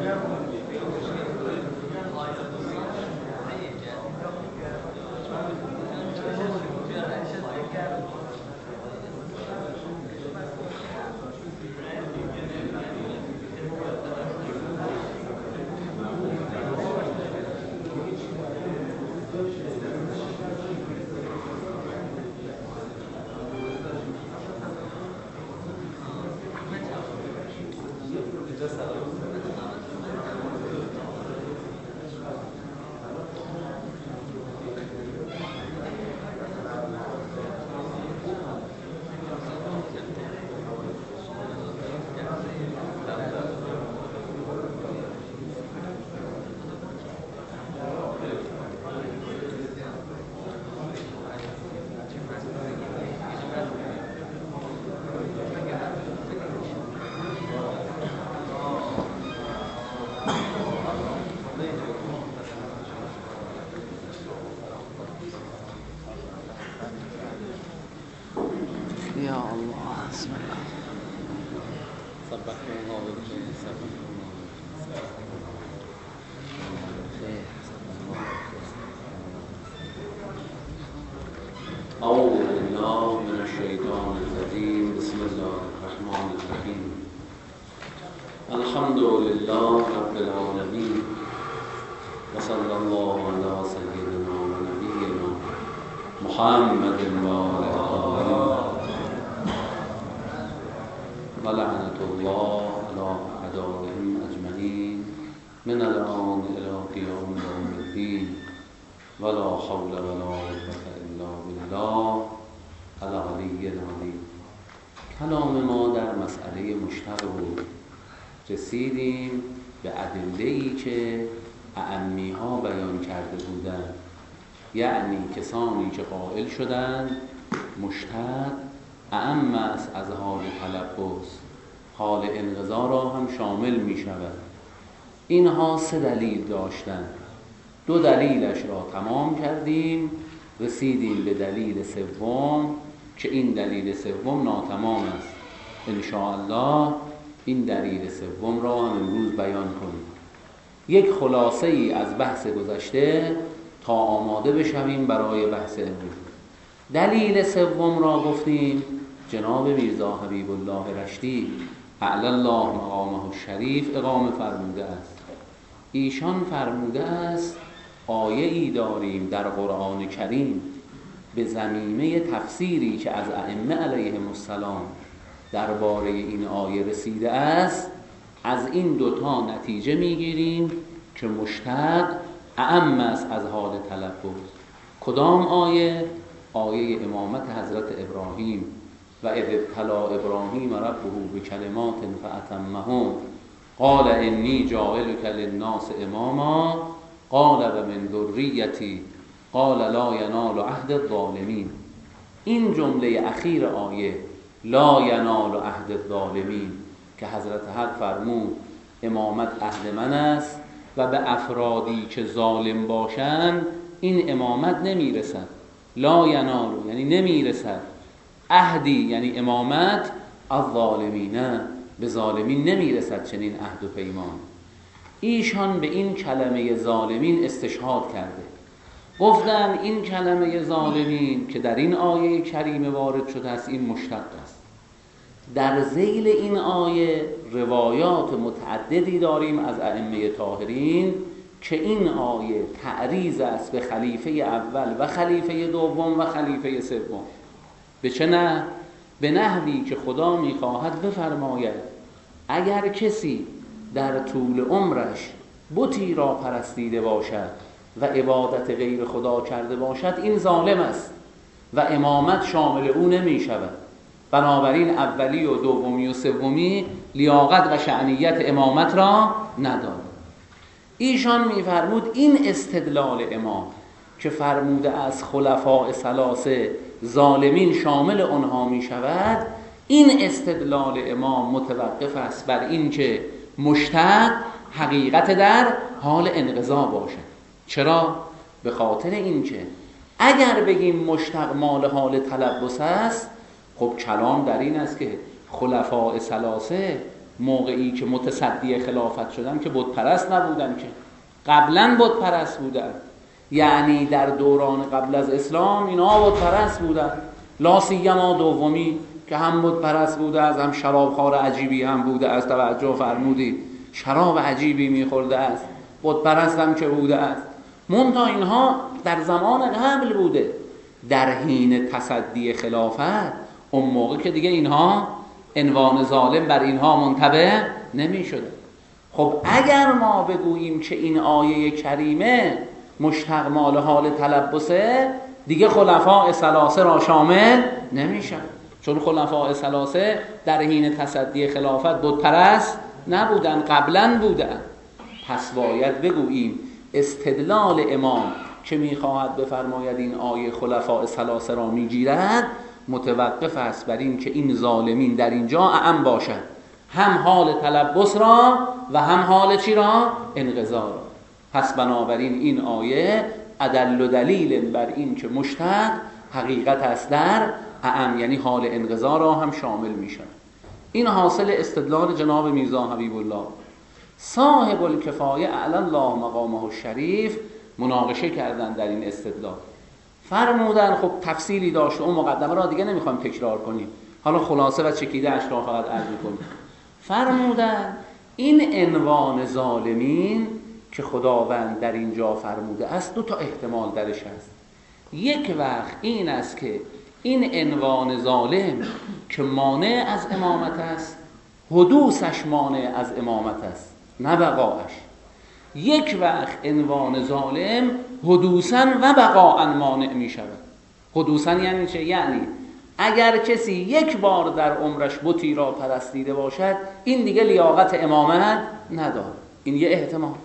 أعوذ بالله من الشيطان الرجيم. بسم الله الرحمن الرحيم. الحمد لله رب العالمين وصلى الله على سيدنا ونبينا محمد وعلى آله ولعنة الله على أعدائهم أجمعين من الآن إلى قيام يوم الدين ولا حول ولا قوة إلا بالله العلی العظیم. کلام ما در مسئله مشتق بود. رسیدیم به ادله‌ای که اعمی ها بیان کرده بودند، یعنی کسانی که قائل شدند مشتق اعم است از حال تلبس، حال انقضا را هم شامل می شود. اینها 3 دلیل داشتند. 2 دلیلش را تمام کردیم، رسیدیم به دلیل سوم که این دلیل سوم ناتمام است. انشاءالله این دلیل سوم را هم امروز بیان کنیم. یک خلاصه ای از بحث گذشته تا آماده بشویم برای بحث امروز. دلیل سوم را گفتیم جناب میرزا حبیب الله رشتی اعلی الله مقامه الشریف اقامه فرموده است. ایشان فرموده است آیه ای داریم در قرآن کریم به ضمیمه تفسیری که از ائمه علیهم السلام درباره این آیه رسیده است. از این 2 نتیجه میگیریم که مشتق اعم است از حال تلبس. کدام آیه؟ آیه امامت حضرت ابراهیم و اذ ابتلی ابراهیم ربه بکلمات فاتمهن قال انی جاعلک للناس اماما قال و من ذریتی قال لا ینال عهد الظالمین. این جمله اخیر آیه لا ینال عهد الظالمین که حضرت حق فرمود امامت عهد من است و به افرادی که ظالم باشند این امامت نمیرسد. لا ینال یعنی نمیرسد، عهدی یعنی امامت الظالمین به ظالمین نمیرسد چنین عهد و پیمان. ایشان به این کلمه ظالمین استشهاد کرده، گفتن این کلمه ظالمین که در این آیه کریمه وارد شده است این مشتق است. در ذیل این آیه روایات متعددی داریم از ائمه طاهرین که این آیه تعریض است به خلیفه اول و خلیفه دوم و خلیفه سوم. به چه نه؟ به نحوی که خدا میخواهد بفرماید اگر کسی در طول عمرش بتی را پرستیده باشد و عبادت غیر خدا کرده باشد این ظالم است و امامت شامل او نمی شود. بنابراین اولی و دومی و سومی لیاقت و شأنیت امامت را ندارد. ایشان میفرمود این استدلال امام که فرموده از خلفاء ثلاثه ظالمین شامل آنها می شود، این استدلال امام متوقف است بر این که مشتق حقیقت در حال انقضا باشد. چرا؟ به خاطر این که اگر بگیم مشتق مال حال تلبس است، خب کلام در این است که خلفاء ثلاثه موقعی که متصدی خلافت شدن که بت پرست نبودن، که قبلا بت پرست بودن. یعنی در دوران قبل از اسلام اینا بت پرست بودن، لا سیما دومی که هم بت پرست بوده است، هم شرابخوار عجیبی هم بوده است. توجه فرمودید، شراب عجیبی میخورده است، بت پرست هم که بوده است. منتها اینها در زمان قبل بوده، در حین تصدی خلافت، اون موقع که دیگه اینها عنوان ظالم بر اینها منطبق نمی شده. خب اگر ما بگوییم که این آیه کریمه مشتق مال حال تلبسه، دیگه خلفاء ثلاثه را شامل نمی شود، چون خلفاء ثلاثه در حین تصدی خلافت بت پرست نبودن، قبلا بودن. پس باید بگوییم استدلال امام که میخواهد بفرماید این آیه خلفاء ثلاثه را میگیرد متوقف است بر این که این ظالمین در اینجا اعم باشد، هم حال تلبس را و هم حال چی را؟ انقضا را. پس بنابراین این آیه ادل و دلیل بر این که مشتق حقیقت است در اعم، یعنی حال انقضا را هم شامل میشن. این حاصل استدلال جناب میرزا حبیب الله. صاحب الکفایه اعلی الله مقامه الشریف مناقشه کردن در این استدلال، فرمودن خب تفصیلی داشت، اون مقدمه را دیگه نمیخوایم تکرار کنیم، حالا خلاصه و چکیده اش را فقط عرض میکنیم. فرمودن این عنوان ظالمین که خداوند در اینجا فرموده است 2 احتمال درش است. یک وقت این است که این عنوان ظالم که مانع از امامت است، حدوثش مانع از امامت است نه بقاش. یک وقت عنوان ظالم حدوثاً و بقاءً مانع می شود. حدوثاً یعنی چه؟ یعنی اگر کسی یک بار در عمرش بتی را پرستیده باشد، این دیگه لیاقت امامت نداره. این یه احتمال.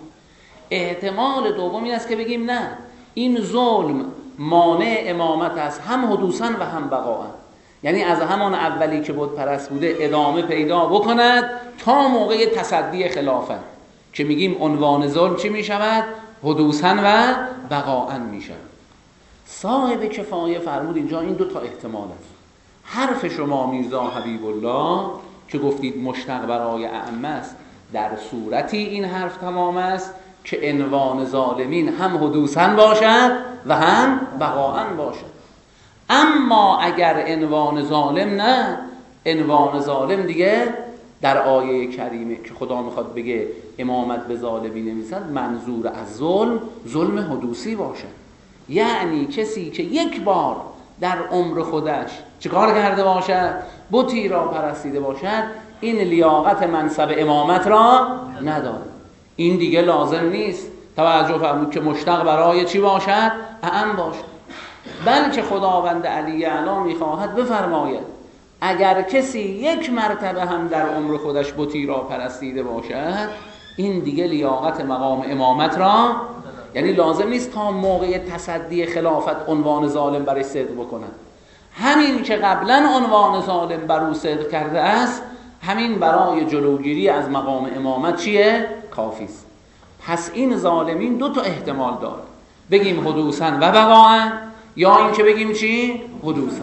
احتمال دوم این است که بگیم نه، این ظلم مانع امامت است، هم حدوثاً و هم بقاءً. یعنی از همان اولی که بت پرست بوده ادامه پیدا بکند تا موقع تصدی خلافت، که میگیم عنوان ظلم چی میشود؟ حدوثاً و بقاءً میشود. صاحب کفایه فرمود اینجا این 2 احتمال است. حرف شما میرزا حبیب الله که گفتید مشتق برای اعم است، در صورتی این حرف تمام است که عنوان ظالمین هم حدوثاً باشد و هم بقاءً باشد. اما اگر عنوان ظالم نه، عنوان ظالم دیگه در آیه کریمه که خدا میخواد بگه امامت به ظالمی نمی‌رسد، منظور از ظلم حدوثی باشد. یعنی کسی که یک بار در عمر خودش چیکار کرده باشد؟ بتی را پرستیده باشد، این لیاقت منصب امامت را نداره. این دیگه لازم نیست توجه فرمود که مشتق برای چی باشد؟ اعم باشد. بلکه خداوند علی اعلی میخواهد بفرماید اگر کسی یک مرتبه هم در عمر خودش بتی را پرستیده باشد، این دیگه لیاقت مقام امامت را، یعنی لازم نیست تا موقع تصدی خلافت عنوان ظالم برای صدق بکنن. همین که قبلا عنوان ظالم بر او صدق کرده است، همین برای جلوگیری از مقام امامت چیه؟ کافی است. پس این ظالمین 2 احتمال داره، بگیم حدوثاً و بقاءً، یا این که بگیم چی؟ حدوثاً.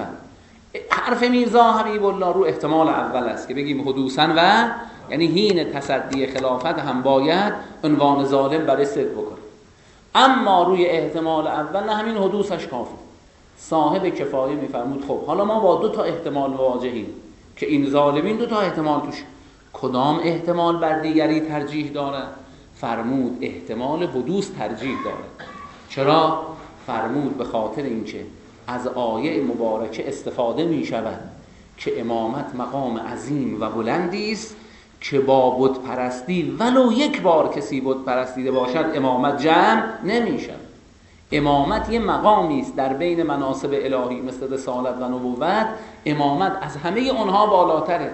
حرف میرزا حبیب الله رو احتمال اول است که بگیم حدوثاً و یعنی حین تصدی خلافت هم باید عنوان ظالم برای صدق بکنه. اما روی احتمال اول نه، همین حدوثش کافی. صاحب کفایه میفرمود خب حالا ما با 2 احتمال مواجهیم که این ظالمین 2 احتمال توش، کدام احتمال بر دیگری ترجیح داره؟ فرمود احتمال حدوث ترجیح داره. چرا؟ فرمود به خاطر اینکه از آیه مبارکه استفاده می شود که امامت مقام عظیم و بلندی است که با بت پرستی ولو یک بار کسی بت پرستیده باشد امامت جمع نمی شود. امامت یه مقامی است در بین مناصب الهی مثل رسالت و نبوت، امامت از همه اونها بالاتره.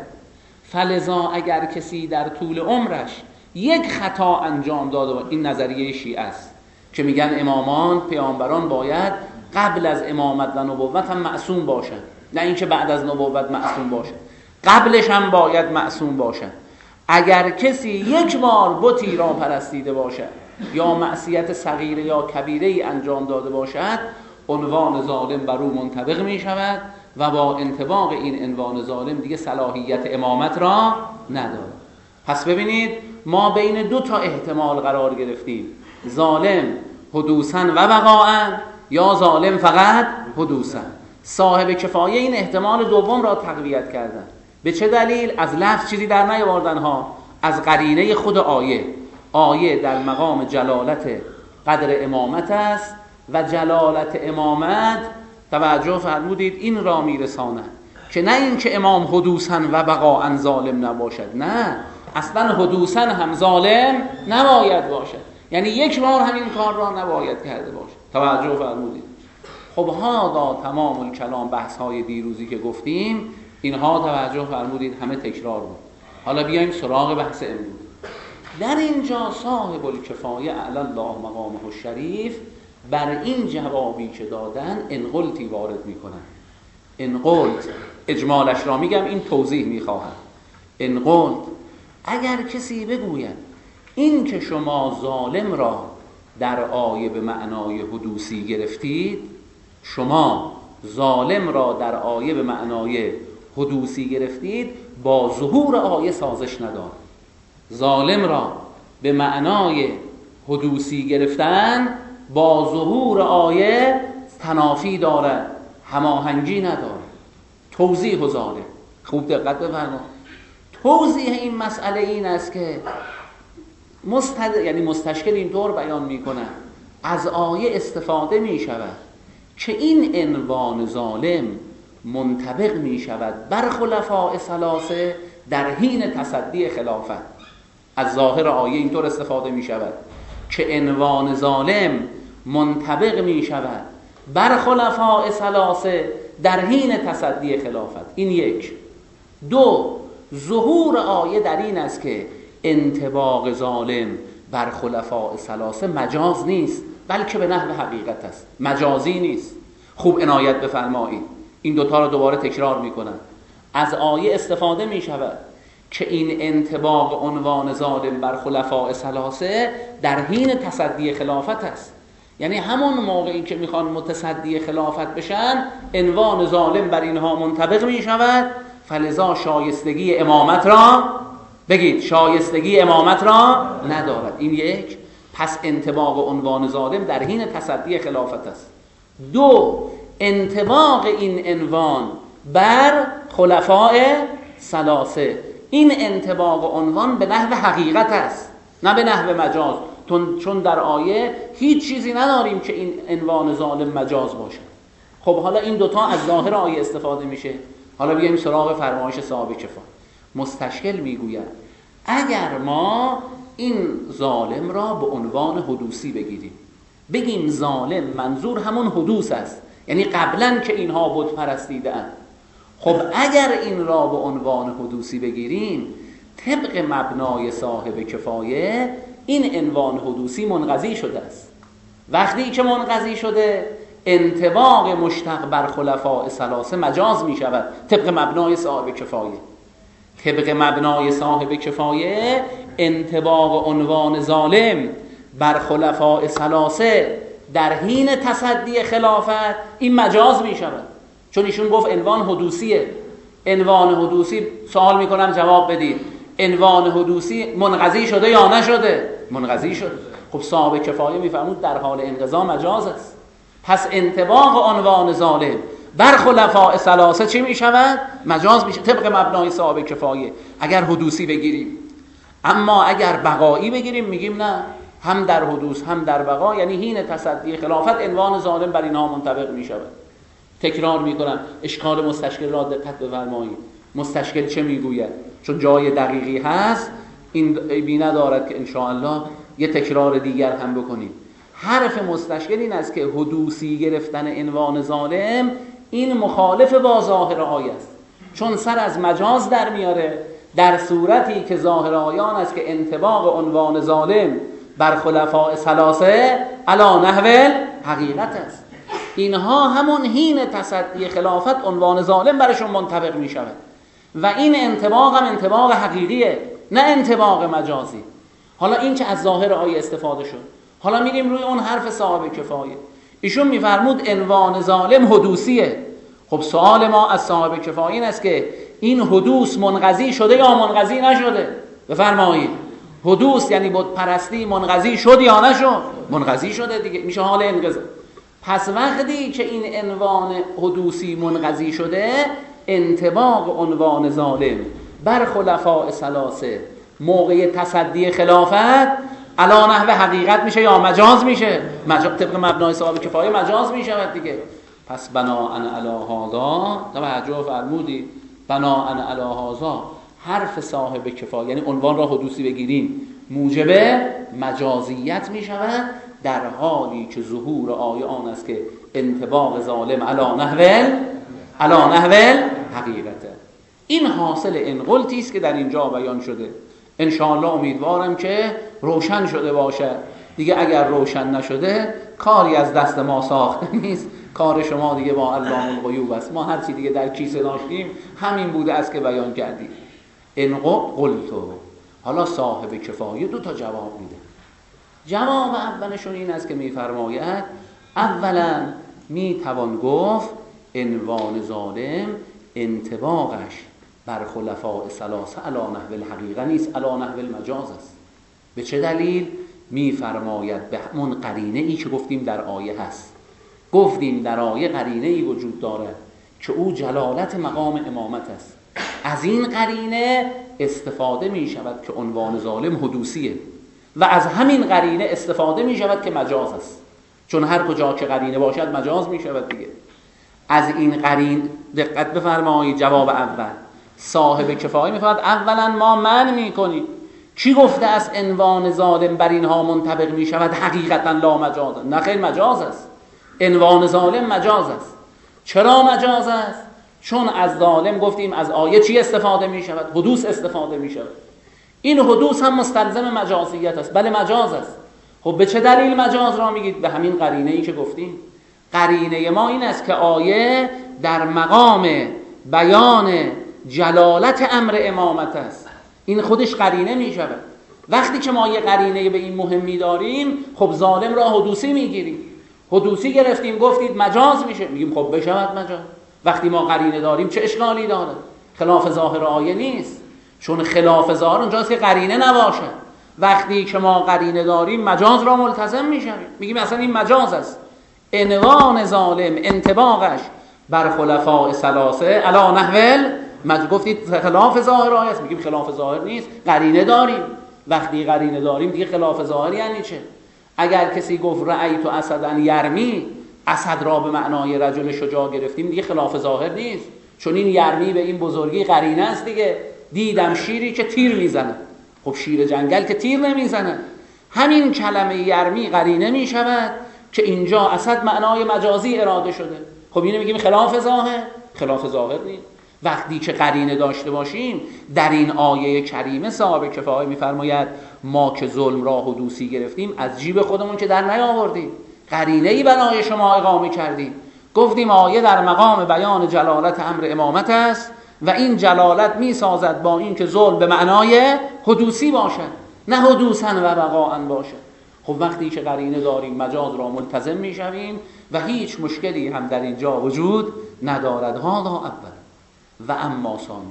فلذا اگر کسی در طول عمرش یک خطا انجام داده، این نظریه شیعه است که میگن امامان پیامبران باید قبل از امامت و نبوت هم معصوم باشد، نه اینکه بعد از نبوت معصوم باشد، قبلش هم باید معصوم باشد. اگر کسی یک بار بتی را پرستیده باشد یا معصیت صغیره یا کبیره ای انجام داده باشد، عنوان ظالم بر او منطبق می شود و با انطباق این عنوان ظالم دیگه صلاحیت امامت را ندارد. پس ببینید ما بین دو تا احتمال قرار گرفتیم، ظالم حدوثاً و بقاءً یا ظالم فقط حدوثاً. صاحب کفایه این احتمال دوم را تقویت کردن. به چه دلیل؟ از لفظ چیزی در نیاوردن ها، از قرینه خود آیه. آیه در مقام جلالت قدر امامت است و جلالت امامت، توجه فرمودید، این را میرساند که نه این که امام حدوثاً و بقاءً ظالم نباشد، نه، اصلا حدوثاً هم ظالم نباید باشد، یعنی یک بار همین کار را نباید کرده باشد. توجه فرمودید. خب هادا تمام الکلام، بحث های دیروزی که گفتیم اینها توجه فرمودید همه تکرار بود. حالا بیایم سراغ بحث امروز. در اینجا صاحب الکفایه اعلی الله مقامه الشریف بر این جوابی که دادن انقلتی وارد میکنن. انقلت اجمالش را میگم، این توضیح میخواهم. انقلت اگر کسی بگوید این که شما ظالم را در آیه به معنای حدوثی گرفتید، شما ظالم را در آیه به معنای حدوثی گرفتید، با ظهور آیه سازش ندارد. ظالم را به معنای حدوثی گرفتن با ظهور آیه تنافی دارد، هماهنگی ندارد. توضیح ظالم، خوب دقت بفرمایید. توضیح این مسئله این است که یعنی مستشکل اینطور بیان میکنه، از آیه استفاده می شود که این عنوان ظالم منطبق می شود بر خلفاء ثلاثه در حین تصدی خلافت. از ظاهر آیه اینطور استفاده می شود که عنوان ظالم منطبق می شود بر خلفاء ثلاثه در حین تصدی خلافت. این یک. دو، ظهور آیه در این است که انطباق ظالم بر خلفاء ثلاثه مجاز نیست، بلکه به نحو حقیقت است، مجازی نیست. خوب عنایت بفرمایید، این دوتا رو دوباره تکرار میکنم. از آیه استفاده میشود که این انطباق عنوان ظالم بر خلفاء ثلاثه در حین تصدی خلافت است، یعنی همون موقعی که میخوان متصدی خلافت بشن عنوان ظالم بر اینها منطبق میشود، فلذا شایستگی امامت را بگید، شایستگی امامت را ندارد. این یک. پس انطباق عنوان ظالم در حین تصدی خلافت است. دو، انطباق این عنوان بر خلفاء ثلاثه، این انطباق عنوان به نحو حقیقت است، نه به نحو مجاز، چون در آیه هیچ چیزی نداریم که این عنوان ظالم مجاز باشه. خب حالا این دوتا از ظاهر آیه استفاده میشه. حالا بیاییم سراغ فرمایش صاحب کفایه. مستشکل میگوید اگر ما این ظالم را به عنوان حدوثی بگیریم، بگیم ظالم منظور همون حدوث است، یعنی قبلا که اینها بت پرستیدند، خب اگر این را به عنوان حدوثی بگیریم، طبق مبنای صاحب کفایه این عنوان حدوثی منقضی شده است. وقتی که منقضی شده، انطباق مشتق بر خلفاء ثلاثه مجاز می شود طبق مبنای صاحب کفایه. طبق مبنای صاحب کفایه انطباق عنوان ظالم بر خلفاء ثلاثه در حین تصدی خلافت این مجاز می شود، چون ایشون گفت عنوان حدوثیه. عنوان حدوثی، سوال میکنم جواب بدید، عنوان حدوثی منقضی شده یا نشده؟ منقضی شده. خب صاحب کفایه میفرمود در حال انقضا مجاز است. پس انطباق عنوان ظالم بر خلفاء ثلاثه چی میشود؟ مجاز میشه طبق مبنای صاحب کفایه اگر حدوثی بگیریم. اما اگر بقایی بگیریم میگیم نه، هم در حدوث هم در بقا، یعنی حین تصدی خلافت عنوان ظالم بر اینها منطبق میشود. تکرار میکنم، اشکال مستشکل را دقت بفرمایید. مستشکل چه میگوید؟ چون جای دقیقی هست، این عیبی ندارد که انشاءالله یه تکرار دیگر هم بکنیم. حرف مستشکل این است که حدوثی گرفتن عنوان ظالم این مخالف با ظاهر آیه است، چون سر از مجاز در میاره در صورتی که ظاهر آیان است که انطباق عنوان ظالم بر خلفاء ثلاثه علی نحو حقیقت است. اینها همون حین تصدی خلافت عنوان ظالم برشون منطبق می شود و این انطباق هم انطباق حقیقیه، نه انطباق مجازی. حالا این که از ظاهر آیه استفاده شد، حالا میریم روی اون حرف صاحب کفایه. ایشون میفرمود عنوان ظالم حدوثیه. خب سوال ما از صاحب کفایه این است که این حدوث منقضی شده یا منقضی نشده؟ بفرمایید حدوث یعنی بت پرستی منقضی شد یا نشد؟ منقضی شده دیگه، میشه حال انقضا. پس وقتی که این عنوان حدوثی منقضی شده، انطباق عنوان ظالم بر خلفاء ثلاثه موقع تصدی خلافت علی نحو حقیقت میشه یا مجاز میشه؟ طبق مبنای صاحب کفایه مجاز میشود دیگه. پس بناء علی هذا، توجه فرمودید، بناء علی هذا حرف صاحب کفایه یعنی عنوان را حدوثی بگیریم موجب مجازیت میشود، در حالی که ظهور آیه آن است که انطباق ظالم علی نحو حقیقته. این حاصل انقلتی است که در اینجا بیان شده. ان شاء الله امیدوارم که روشن شده باشه دیگه. اگر روشن نشده کاری از دست ما ساخته نیست، کار شما دیگه با علام الغیوب است. ما هر چی دیگه در کیسه داشتیم همین بوده است که بیان کردیم. ان قلتو، حالا صاحب کفایه دو تا جواب میده. جواب اولشون این است که میفرماید اولا میتوان گفت عنوان ظالم انطباقش بر خلفاء ثلاثه علی نحو الحقیقه نیست، علی نحو المجاز است. به چه دلیل؟ میفرماید به همون قرینه ای که گفتیم در آیه هست. گفتیم در آیه قرینه ای وجود دارد که او جلالت مقام امامت است. از این قرینه استفاده می شود که عنوان ظالم حدوثیه و از همین قرینه استفاده می شود که مجاز است، چون هر کجا که قرینه باشد مجاز می شود دیگه. از این قرین دقت بفرمایید. جواب اول صاحب کفایه میفرماید اولا ما منع میکنیم. کی گفته است عنوان ظالم بر اینها منطبق می شود حقیقتا لا مجاز؟ نه خیر، مجاز است. عنوان ظالم مجاز است. چرا مجاز است؟ چون از ظالم گفتیم از آیه چی استفاده می شود؟ حدوث استفاده می شود. این حدوث هم مستلزم مجازیت است. بله مجاز است. خب به چه دلیل مجاز را میگید؟ به همین قرینه ای که گفتیم. قرینه ما این است که آیه در مقام بیان جلالت امر امامت است. این خودش قرینه می شود. وقتی که ما یه قرینه به این مهمی داریم، خب ظالم را حدوثی میگیریم. حدوثی گرفتیم گفتید مجاز میشه، میگیم خب بشود مجاز. وقتی ما قرینه داریم چه اشکالی داره؟ خلاف ظاهر آیه نیست، چون خلاف ظاهر اونجاست که قرینه نباشه. وقتی که ما قرینه داریم مجاز را ملتزم میشیم، میگیم اصلا این مجاز است. عنوان ظالم انطباقش بر خلفاء ثلاثه علی نحو گفتید خلاف ظاهر آیه است، میگیم خلاف ظاهر نیست، قرینه داریم. وقتی قرینه داریم دیگه خلاف ظاهر یعنی چه؟ اگر کسی گفت رأیت اسدا یرمی، اسد را به معنای رجل شجاع گرفتیم، دیگه خلاف ظاهر نیست، چون این یرمی به این بزرگی قرینه است دیگه. دیدم شیری که تیر میزنه، خب شیر جنگل که تیر نمیزنه. همین کلمه یرمی قرینه میشود که اینجا اسد معنای مجازی اراده شده. خب اینو میگیم خلاف ظاهر نیست. وقتی که قرینه داشته باشیم در این آیه کریمه صاحب کفایه میفرماید ما که ظلم را حدوثی گرفتیم از جیب خودمون که در نیاوردیم، قرینه‌ای برای شما اقامه کردیم. گفتیم آیه در مقام بیان جلالت امر امامت است و این جلالت میسازد با این که ظلم به معنای حدوثی باشد، نه حدوثاً و بقاءً باشد. خب وقتی که قرینه داریم مجاز را ملتزم میشویم و هیچ مشکلی هم در اینجا وجود ندارد. هذا اول. و اما ثانی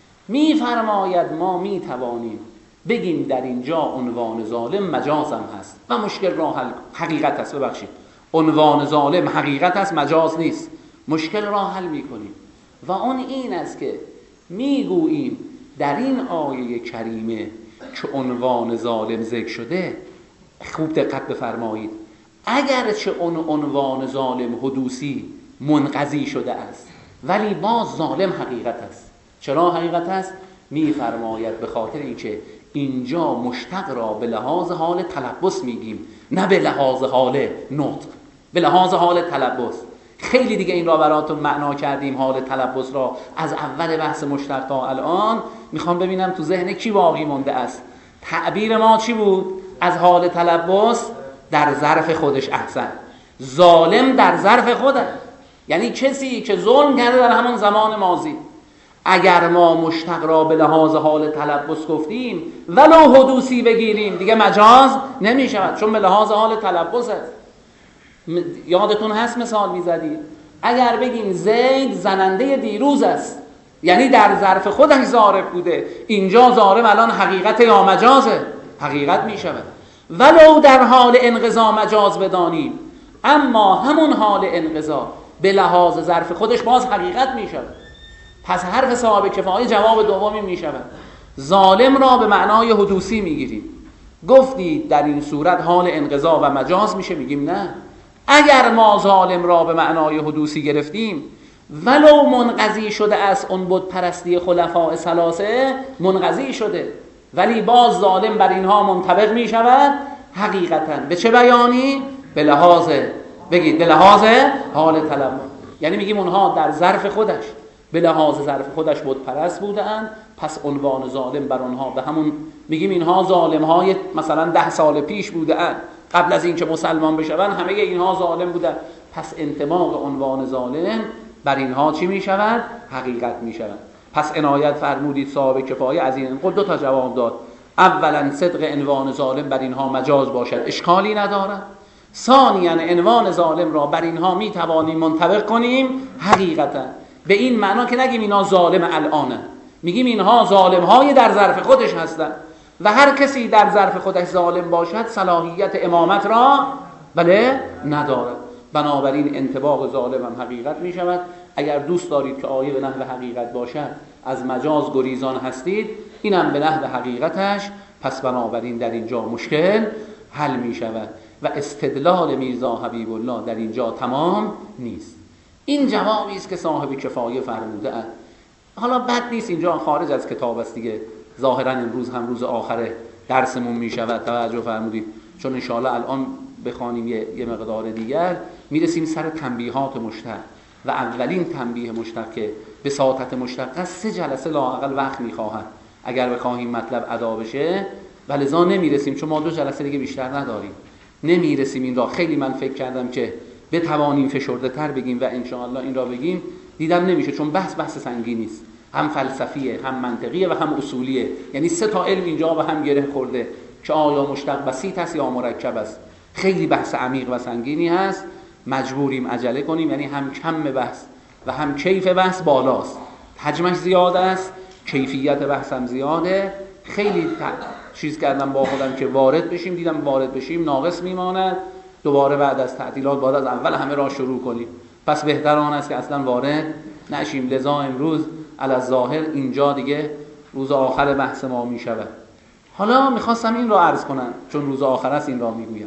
میفرماید ما میتوانیم بگیم در اینجا عنوان ظالم مجاز هم هست و مشکل را حل، حقیقت هست، ببخشید عنوان ظالم حقیقت هست مجاز نیست، مشکل را حل میکنیم. و اون این است که میگوییم در این آیه کریمه که عنوان ظالم ذکر شده، خوب دقت بفرمایید، اگرچه اون عنوان ظالم حدوثی منقضی شده است ولی باز ظالم حقیقت است. چرا حقیقت است؟ میفرماید به خاطر اینکه اینجا مشتق را به لحاظ حال تلبس میگیم، نه به لحاظ حال نطق، به لحاظ حال تلبس. خیلی دیگه این را براتون معنا کردیم حال تلبس را از اول بحث مشتق تا الان. میخوام ببینم تو ذهن کی باقی مونده است. تعبیر ما چی بود از حال تلبس؟ در ظرف خودش. احسن. ظالم در ظرف خودش، یعنی کسی که ظلم کرده در همان زمان ماضی. اگر ما مشتق را به لحاظ حال تلبس گفتیم ولو حدوثی بگیریم دیگه مجاز نمی شود، چون به لحاظ حال تلبس است. یادتون هست مثال میزدید، اگر بگیم زید زننده دیروز است، یعنی در ظرف خودش ظارف بوده. اینجا ظالم الان حقیقت یا مجازه؟ حقیقت می شود. ولو در حال انقضا مجاز بدانیم، اما همون حال انقضا به لحاظ ظرف خودش باز حقیقت می شود. پس حرف صاحب کفایه جواب دومی می شود. ظالم را به معنای حدوثی می گیریم. گفتید در این صورت حال انقضا و مجاز میشه، میگیم نه. اگر ما ظالم را به معنای حدوثی گرفتیم، ولو منقضی شده است اون بت پرستی خلفاء ثلاثه، منقضی شده، ولی باز ظالم بر اینها منطبق می شود حقیقتا. به چه بیانی؟ به لحاظ، بگید به لحاظ حال طلب. یعنی میگیم اونها در ظرف خودش، به لحاظ ظرف خودش بت پرست بودند، پس عنوان ظالم بر اونها به همون، میگیم اینها ظالم های مثلا 10 سال پیش بودند، قبل از اینکه مسلمان بشون همه اینها ظالم بودند، پس انطباق عنوان ظالم بر اینها چی می شود؟ حقیقت می شود. پس عنایت فرمودید صاحب کفایه از این انقل 2 تا جواب داد. اولا صدق عنوان ظالم بر اینها مجاز باشد اشکالی ندارد. ثانیا عنوان ظالم را بر اینها می توانیم منطبق کنیم حقیقتا. به این معنا که نگیم اینا ظالم الانه، میگیم اینها ظالم های در ظرف خودش هستند و هر کسی در ظرف خودش ظالم باشد صلاحیت امامت را بله ندارد. بنابراین انطباق ظالم هم حقیقت می شود. اگر دوست دارید که آیه به نحو حقیقت باشد، از مجاز گریزان هستید، اینم به نحو حقیقتش، پس بنابراین در اینجا مشکل حل می شود و استدلال میرزا حبیب الله در اینجا تمام نیست. این جوابی است که صاحب کفایه فرموده است. حالا بد نیست، اینجا خارج از کتاب است دیگه، ظاهرا امروز هم روز آخر درسمون می شود، توجه فرمودید، چون انشاءالله الان بخوانیم یه مقدار دیگر میرسیم سر تنبیهات مشتق و اولین تنبیه مشتق که بساطت مشتق است 3 جلسه لااقل وقت میخواهد اگر بخواهیم مطلب ادا بشه، ولذا نمیرسیم چون ما 2 جلسه دیگه بیشتر نداریم، نمیرسیم این را. خیلی من فکر کردم که بتوانیم فشرده تر بگیم و انشاءالله این را بگیم، دیدم نمیشه چون بحث سنگینی است، هم فلسفیه، هم منطقیه و هم اصولیه. یعنی 3 تا علم اینجا به هم گره خورده که آیا مشتق بسیط است یا مرکب است. خیلی بحث عمیق و سنگینی هست، مجبوریم عجله کنیم. یعنی هم کم بحث و هم کیف بحث بالاست، حجمش زیاد است، کیفیت بحث هم زیاده. خیلی چیز کردم با خودم که وارد بشیم، دیدم وارد بشیم ناقص میماند، دوباره بعد از تعطیلات باید از اول همه را شروع کنیم. پس بهتر آن است که اصلا وارد نشیم. لذا امروز علی الظاهر اینجا دیگه روز آخر بحث ما می شود. حالا میخواستم این را عرض کنم چون روز آخر است این را میگویم.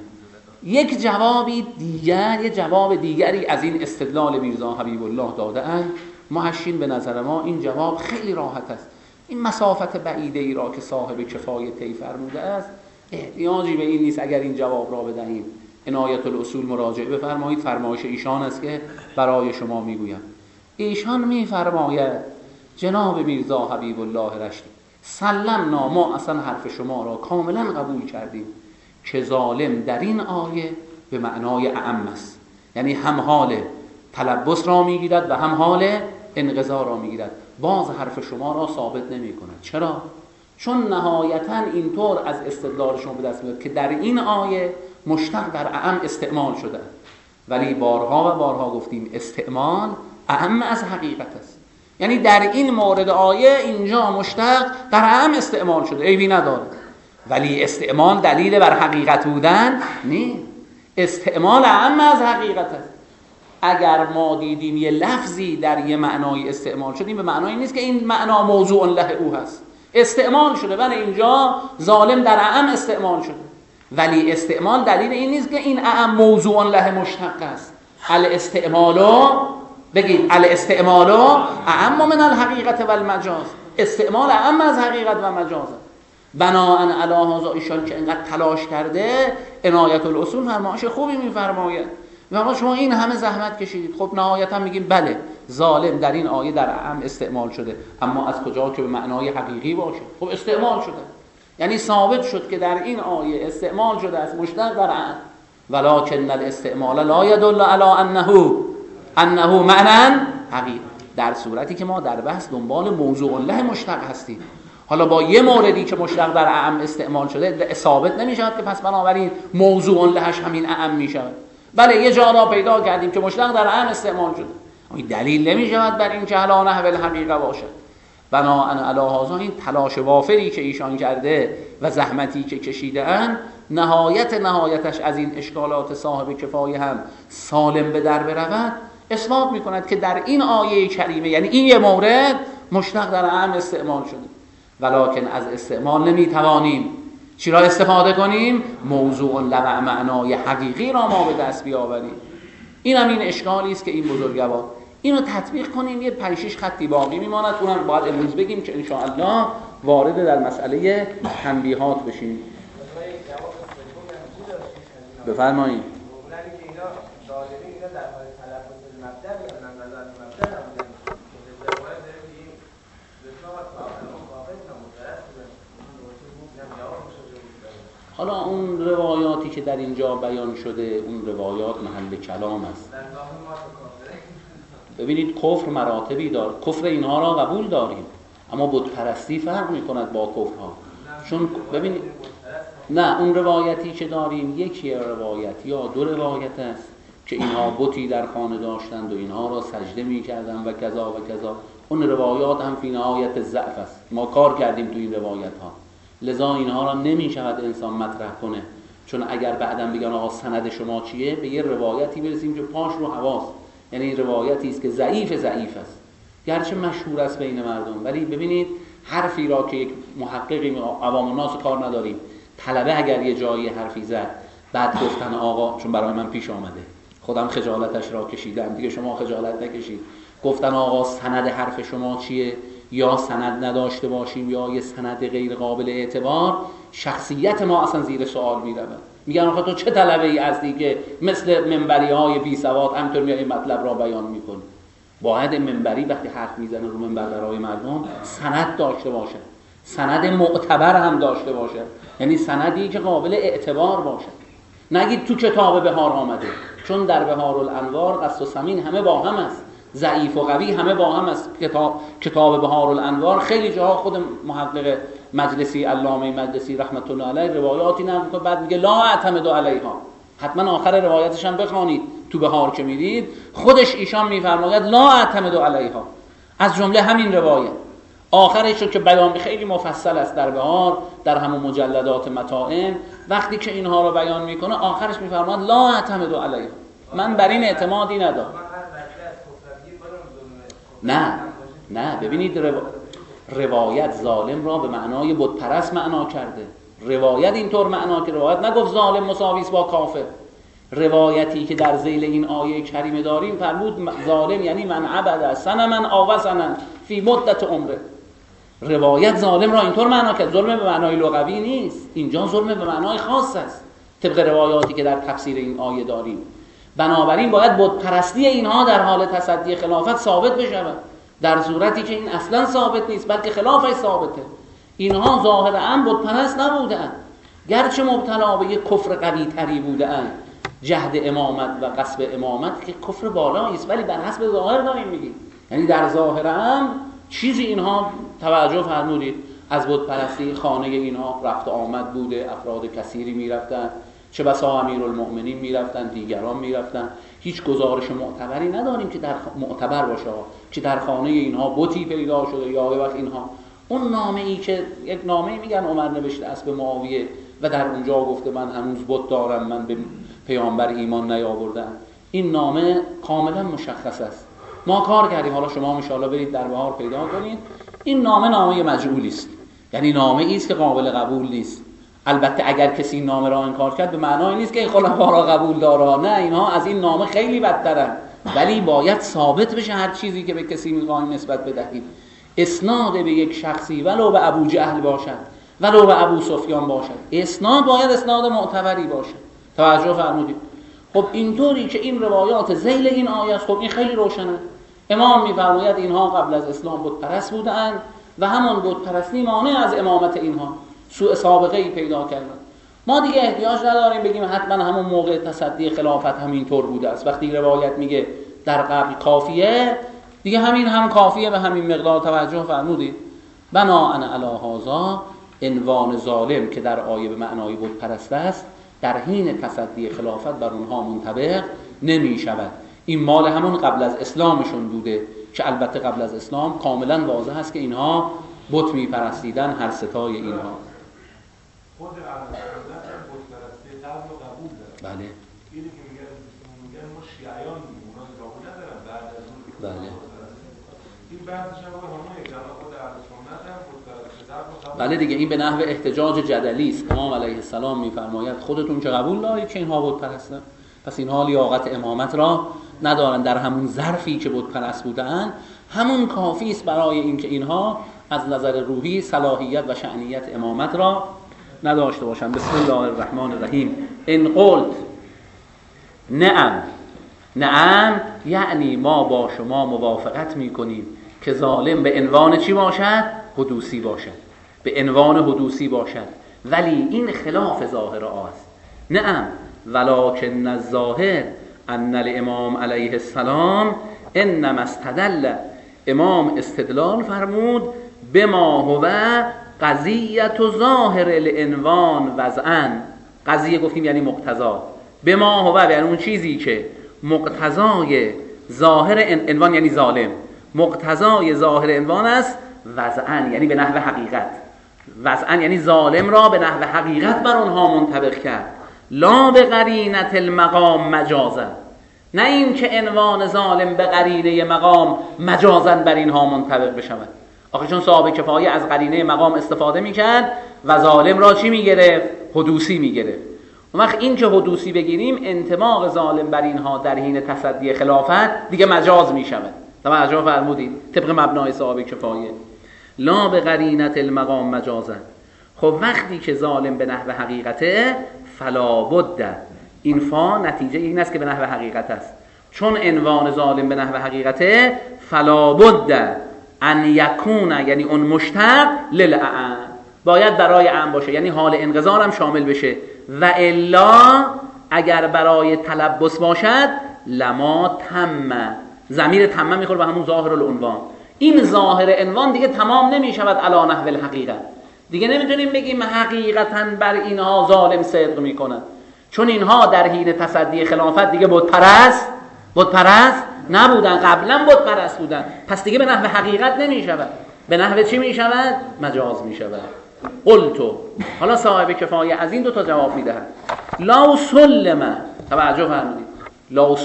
یک جوابی دیگر، یک جواب دیگری از این استدلال میرزا حبیب الله داده اند. محشین به نظر ما این جواب خیلی راحت است. این مسافت بعیده ای را که صاحب کفایه طی فرموده است احتیاجی به این نیست اگر این جواب را بدهیم. عنایت الاصول مراجعه بفرمایید، فرمایش ایشان است که برای شما میگویم. ایشان میفرماید جناب میرزا حبیب الله رشتی سلمنا، ما اصلا حرف شما را کاملا قبول کردیم که ظالم در این آیه به معنای اعم است، یعنی هم حال تلبس را میگیرد و هم حال انقضا را میگیرد. باز حرف شما را ثابت نمی کند. چرا؟ چون نهایتا اینطور از استدلال شما به دست میاد که در این آیه مشتق در اعم استعمال شده، ولی بارها و بارها گفتیم استعمال اعم از حقیقت است. یعنی در این مورد آیه اینجا مشتق در اعم استعمال شده، عیبی نداره، ولی استعمال دلیل بر حقیقت بودن نیست. استعمال اعم از حقیقت است. اگر ما دیدیم یه لفظی در یه معنای استعمال شده، این به معنای نیست که این معنا موضوع له او هست. استعمال شده، ولی اینجا ظالم در اعم استعمال شده، ولی استعمال دلیل این نیست که این اعم موضوع له مشتق است. الاستعمالو بگید الاستعمالو اعم من الحقیقت و المجاز. استعمال اعم از حقیقت و مجاز. بناءً علی هذا ایشان که اینقدر تلاش کرده، عنایت الاصول فرمایش خوبی میفرماید. و شما این همه زحمت کشیدید، خب نهایتا میگیم بله ظالم در این آیه در اعم استعمال شده، اما از کجا که به معنای حقیقی باشه؟ خب استعمال شده، یعنی ثابت شد که در این آیه استعمال شده است مشتق در اعم. ولکن الاستعمال لا يدل علی انه معنی حقیقی، در صورتی که ما در بحث دنبال موضوع له مشتق هستیم. حالا با یه موردی که مشتق در اعم استعمال شده ثابت نمیشود که پس بنابراین موضوع لهش همین اعم میشود. بله یه جا را پیدا کردیم که مشتق در اعم استعمال شده، این دلیل نمیشود بر این که علی نحو الحقیقه باشد. بناء علی هذا این تلاش وافری که ایشان کرده و زحمتی که کشیده اند نهایتش از این اشکالات صاحب کفایه هم سالم به در برود اثبات میکند که در این آیه کریمه، یعنی این یه مورد مشتق در عام استعمال شده، ولکن از استعمال نمیتوانیم چی را استفاده کنیم؟ موضوع لمع معنای حقیقی را ما به دست بیاوریم. این هم این اشکالی است که این بزرگوار اینو تطبیق کنیم. یه 5-6 خطی باقی میماند، اونم باید امروز بگیم که انشاءالله وارد در مسئله تنبیهات بشیم. بفرمایید. حالا اون روایاتی که در اینجا بیان شده اون روایات محل کلام است. ببینید کفر مراتبی داره، کفر اینها را قبول داریم اما بت پرستی فرق میکند با کفرها. چون ببینید نه، اون روایتی که داریم یکی روایت یا 2 روایت است که اینها بتی در خانه داشتند و اینها را سجده میکردند و کذا و کذا. اون روایات هم فی نهایت ضعف است، ما کار کردیم تو این روایت ها، لذا اینها را نمیشود انسان مطرح کنه. چون اگر بعداً بگن آقا سند شما چیه، به یه روایتی برسیم که پاش رو هواست، یعنی روایتی است که ضعیف است، گرچه مشهور است بین مردم، ولی ببینید حرفی را که یک محققی عوام الناس کار نداریم، طلبه اگر یه جایی حرفی زد بعد گفتن آقا، چون برای من پیش آمده خودم خجالتش را کشیدم، دیگه شما خجالت نکشید، گفتن آقا سند حرف شما چیه، یا سند نداشته باشیم یا یه سند غیر قابل اعتبار، شخصیت ما اصلا زیر سوال میرود. میگن آخه تو چه طلبه ای هستی که مثل منبری های بی سواد همینطور میای مطلب را بیان میکنی؟ باید منبری وقتی حرف میزنه رو منبر برای مردم سند داشته باشه، سند معتبر هم داشته باشه، یعنی سندی که قابل اعتبار باشه. نگید تو کتاب بهار آمده، چون در بهار الانوار قصد و سمین همه با هم است، ضعیف و قوی همه با هم است. کتاب بهار الانوار خیلی جاها خود محقق مجلسی، علامه مجلسی رحمت الله علیه روایاتی نقل می‌کنه، بعد میگه لا اعتمد علیها، حتما آخر روایتش هم بخوانید تو بهار که میدید، خودش ایشان میفرماید لا اعتمد علیها. از جمله همین روایت آخرش رو که بیان خیلی مفصل است در بهار، در همون مجلدات متاعم، وقتی که اینها رو بیان میکنه آخرش میفرماید لا اعتمد علیها، من بر این اعتمادی ندارم. نه ببینید روایت ظالم را به معنای بت پرست معنا کرده. روایت اینطور معنا که روایت نگفت ظالم مساوی است با کافر. روایتی که در ذیل این آیه کریمه داریم فرمود ظالم یعنی من عبد صنما او وثنا فی مدت عمره. روایت ظالم را اینطور معنا کرد، ظلم به معنای لغوی نیست، اینجا ظلم به معنای خاص است طبق روایاتی که در تفسیر این آیه داریم. بنابراین باید بت پرستی اینها در حال تصدی خلافت ثابت بشود، در صورتی که این اصلا ثابت نیست بلکه خلافش ثابته. اینها ظاهرا بت پرست نبودند، گرچه مبتلا به یک کفر قوی تری بودند، جهد امامت و غصب امامت که کفر بالایی است، ولی بر حسب ظاهر داریم میگیم، یعنی در ظاهر هم چیزی اینها توجه فرمودید از بت پرستی خانه اینها رفت آمد بوده، افراد کثیری میرفتن، چه بسا امیرالمؤمنین میرفتن، دیگران میرفتن، هیچ گزارش معتبری نداریم که در معتبر باشه که در خانه اینها بتی پیدا شده یا به وقت اینها. اون نامه ای که یک نامه میگن عمر نوشته است به معاویه و در اونجا گفته من هنوز بت دارم، من به پیامبر ایمان نیاوردم، این نامه کاملا مشخص است. ما کار کردیم، حالا شما ان شاءالله برید در بهار پیدا کنید. این نامه مجهولی است، یعنی نامه ای است که قابل قبول نیست. البته اگر کسی این نامه را انکار کرد به معنای نیست که این خلفا را قبول داره، نه، اینها از این نامه خیلی بدترن، ولی باید ثابت بشه هر چیزی که به کسی میخوایم نسبت بدهید. اسناد به یک شخصی ولو به ابو جهل باشد ولو به ابو سفیان باشد، اسناد باید اسناد معتبری باشه. توجه فرمودید؟ خب اینطوری که این روایات ذیل این آیه است، خب این خیلی روشنه. امام میفرماید اینها قبل از اسلام بت پرست بودند و همان بت پرستی مانع از امامت اینها، سوء سابقه ای پیدا کردن. ما دیگه احتیاج نداریم بگیم حتما همون موقع تصدی خلافت همینطور بوده است. وقتی روایت میگه در قبل کافیه، دیگه همین هم کافیه به همین مقدار. توجه فرمودید؟ بناء علی هذا عنوان ظالم که در آیه به معنای بت پرست است در حین تصدی خلافت بر اونها منطبق نمی شود. این مال همون قبل از اسلامشون بوده که البته قبل از اسلام کاملا واضح است که اینها بت میپرستیدن، هر ستای اینها. خود اهل سنت بت پرستی قبل و قبول دارن. بله. اینی که میگن ما شیعیان میگیم، اونا قبول ندارن بعد از اون. بله. این بحثش هم همون یک جناب خود اهل سنت هم بت پرستی قبل و قبول. بله دیگه، این به نحو احتجاج جدلی است. امام علیه السلام میفرماید خودتون چه قبول دارید که اینها بت پرستن؟ پس اینها لیاقت امامت را ندارن. در همون ظرفی که بت پرست بودن همون کافی است برای اینکه اینها از نظر روحی صلاحیت و شأنیت امامت را نداشته باشند. بسم الله الرحمن الرحیم. ان قلت نعم، نعم یعنی ما با شما موافقت میکنیم که ظالم به عنوان چی باشد؟ حدوثی باشد، به عنوان حدوثی باشد، ولی این خلاف ظاهر است. نعم ولکن الظاهر ان الامام علیه السلام انما استدل، امام استدلال فرمود به ما هو قضیت و ظاهر العنوان وضعاً. قضیه گفتیم یعنی مقتضا، به ما هو یعنی اون چیزی که مقتضای ظاهر عنوان یعنی ظالم، مقتضای ظاهر عنوان است، وضعاً یعنی به نحو حقیقت، وضعاً یعنی ظالم را به نحو حقیقت بر آنها منطبق کرد، لا به قرینت المقام مجازا، نه این که عنوان ظالم به قرینه مقام مجازا بر اینها منطبق بشود. آخه چون صاحب کفایه از قرینه مقام استفاده میکرد و ظالم را چی میگرفت؟ حدوثی میگرفت. اون وقت این که حدوثی بگیریم انطباق ظالم بر اینها در حین تصدی خلافت دیگه مجاز میشود. توجه فرمودید؟ طبق مبنای صاحب کفایه لا به قرینت المقام مجازا. خب وقتی که ظالم به نحو حقیقته فلا بد، این فا نتیجه این است که به نحو حقیقت است، چون عنوان ظالم به نحو حقیقته فلا بد ان یکون یعنی اون مشتق للعن، باید برای عن باشه، یعنی حال انقضار هم شامل بشه، و الا اگر برای تلبس باشد لما تم، ضمیر تم میخوره به همون ظاهر العنوان. این ظاهر عنوان دیگه تمام نمیشود علی نحو الحقیقت، دیگه نمیتونیم بگیم حقیقتا بر اینها ظالم صدق میکنن، چون اینها در حین تصدی خلافت دیگه بت پرست نبودن، قبلا بت پرست بودن، پس دیگه به نحو حقیقت نمیشود، به نحو چی میشود؟ مجاز میشود. قلتو، حالا صاحب کفایه از این دو تا جواب میدهد. لا سلم، توجه فرمودید، لا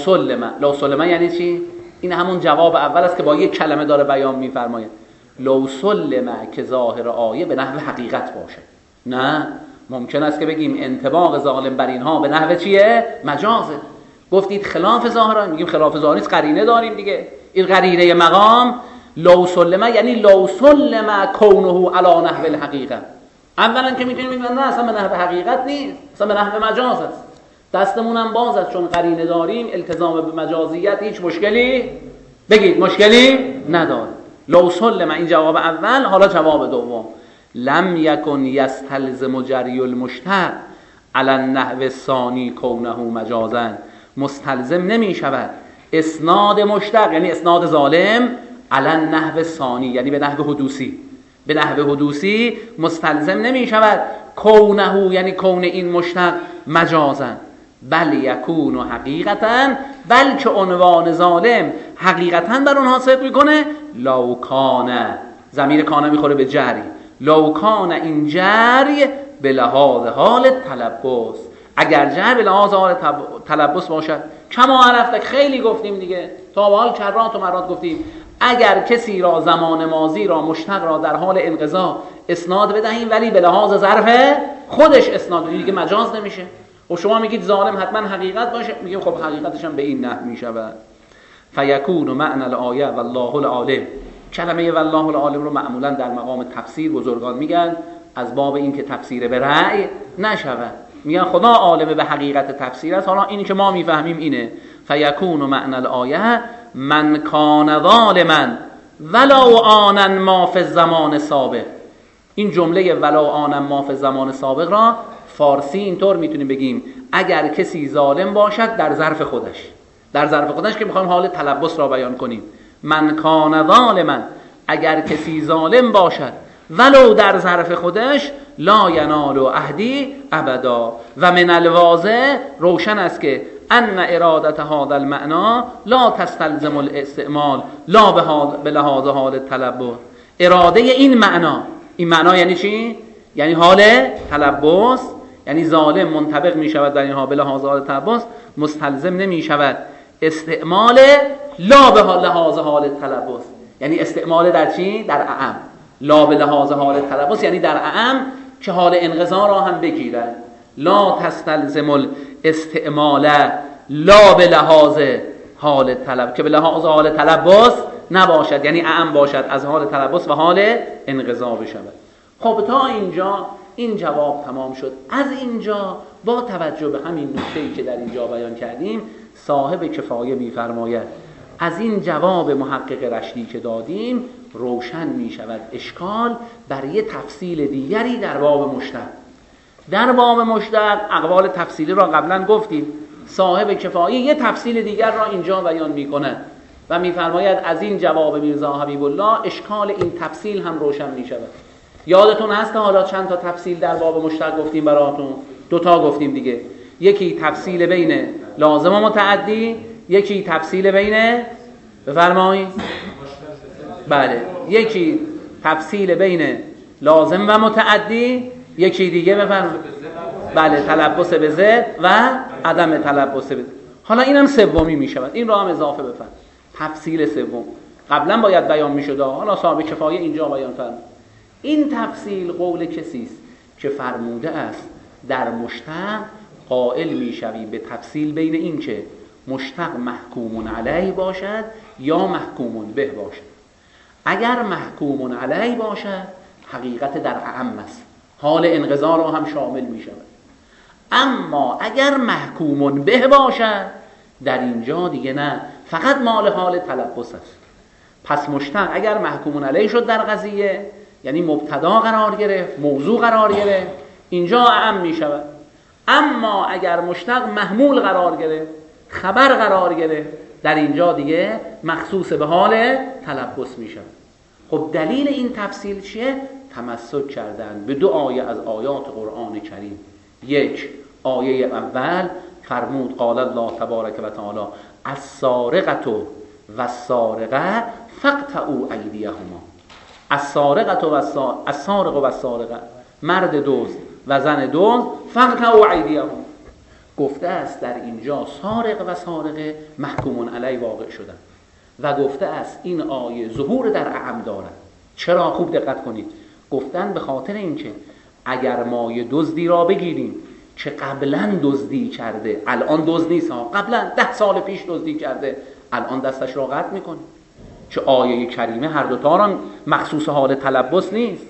سلم یعنی چی؟ این همون جواب اول است که با یک کلمه داره بیان میفرماید. لا سلم که ظاهر آیه به نحو حقیقت باشه، نه ممکن است که بگیم انطباق ظالم بر اینها به نحو چیه؟ مجازه. گفتید خلاف ظاهر، میگیم خلاف ظاهر نیست، قرینه داریم دیگه، این قرینه مقام. لو سلم یعنی لو سلم کونه علی نحو الحقیقه. اولا که میتونیم بگیم نه اصلا به نحو حقیقت نیست، اصلا به نحو مجاز است، دستمون هم باز است، چون قرینه داریم التزام به مجازیت هیچ مشکلی، بگید مشکلی نداره. لو سلم این جواب اول. حالا جواب دوم، لم یکن یستلزم جری المشتق علی النحو الثانی کونه مجازا، مستلزم نمی شود اسناد مشتق یعنی اسناد ظالم علی النحو الثانی یعنی به نحو حدوثی، به نحو حدوثی مستلزم نمی شود کونه یعنی کون این مشتق مجازا، بل یکون حقیقتا، بلکه عنوان ظالم حقیقتا بر اونها صدق میکنه. لو کان، ضمیر کان میخوره به جری، لو کان این جری به لحاظ حال تلبس، اگر جر به لحاظ حال تلبس باشد، کما عرفتک خیلی گفتیم دیگه، تا به حال کرات و مرات گفتیم، اگر کسی را زمان ماضی را مشتق را در حال انقضا اسناد بدهیم ولی به لحاظ ظرف خودش اسناد بدهیم دیگه مجاز نمیشه. و شما میگید ظالم حتما حقیقت باشه، میگیم خب حقیقتش هم به این نحو میشود. فیکون معنی الآیه والله العالم، کلمه والله العالم رو معمولا در مقام تفسیر بزرگان میگن از باب این که تفسیر به رأی نشود، میگن خدا عالم به حقیقت تفسیر است. حالا اینی که ما میفهمیم اینه، فیکون معنی الآیه من کان ظالما ولو آنا ما فی الزمان سابق. این جمله ولو آنا ما فی الزمان سابق را فارسی اینطور میتونیم بگیم اگر کسی ظالم باشد در ظرف خودش، در ظرف خودش که میخوایم حال تلبس را بیان کنیم. من کان ظالما، اگر کسی ظالم باشد ولو در ظرف خودش، لا ینال عهدی ابدا، و من الواضح روشن است که ان ارادت هذا المعنى لا تستلزم الاستعمال لا به لحاظ حال تلبس. اراده این معنا یعنی چی؟ یعنی حال تلبس، یعنی ظالم منطبق می شود در اینها به لحاظ حال تلبس، مستلزم نمی شود استعمال لا به لحاظ حال تلبس. یعنی استعمال در چی؟ در اعم. لا به لحاظ حال تلبس یعنی در اعم که حال انقضا را هم بگیرد. لا تستلزم الاستعمال لا به لحاظ حال تلبس، که به لحاظ حال تلبس نباشد، یعنی اعم باشد از حال تلبس و حال انقضا بشود. خب تا اینجا این جواب تمام شد. از اینجا با توجه به همین نکته‌ای که در اینجا بیان کردیم، صاحب کفایه می‌فرماید از این جواب محقق رشدی که دادیم روشن می‌شود اشکال بر یه تفصیل دیگری در باب مشتق. در باب مشتق اقوال تفصیلی را قبلا گفتیم. صاحب کفایه یه تفصیل دیگر را اینجا بیان می‌کند و می‌فرماید از این جواب میرزا حبیب الله اشکال این تفصیل هم روشن می‌شود. یادتون هست که حالا چند تا تفصیل در باب مشتق گفتیم براتون؟ 2 تا گفتیم دیگه. یکی تفصیل بین لازم و متعدی، یکی تفصیل بین بفرمایید بله، یکی تفصیل بین لازم و متعدی، یکی دیگه بفرمایید بله تلبس به ضد و عدم تلبس به ضد. حالا اینم سومی می شود، این را هم اضافه بفرمایید. تفصیل سوم قبلا باید بیان می شد، حالا صاحب کفایه اینجا بیان فرمود. این تفصیل قول کسی است که فرموده است در مشتق قائل میشوی به تفصیل بین این که مشتق محکوم علیه باشد یا محکوم به باشد. اگر محکوم علیه باشد حقیقت در اعم است، حال انقضا را هم شامل می شود. اما اگر محکوم به باشد در اینجا دیگه نه، فقط مال حال تلبس است. پس مشتق اگر محکوم علیه شد در قضیه، یعنی مبتدا قرار گرفت، موضوع قرار گرفت، اینجا اعم می شود. اما اگر مشتق محمول قرار گرفت، خبر قرار گرفت، در اینجا دیگه مخصوص به حال تلبس می شود. خب دلیل این تفصیل چیه؟ تمسک کردن به 2 آیه از آیات قرآن کریم. یک آیه اول فرمود قال الله تبارک و تعالی السارقة و السارقه فاقطعوا ایدیهما. السارقة و السارق و السارقه، مرد دزد و زن دزد، فاقطعوا ایدیهما. گفته است در اینجا سارق و سارقه محکوم علیه واقع شدن و گفته است این آیه ظهور در اعم دارد. چرا؟ خوب دقت کنید. گفتن به خاطر اینکه اگر ما یه دزدی را بگیریم که قبلا دزدی کرده، الان دزد نیست ها، قبلا 10 سال پیش دزدی کرده، الان دستش را قطع میکنیم. که آیه کریمه هر دوتا را مخصوص حال تلبس نیست.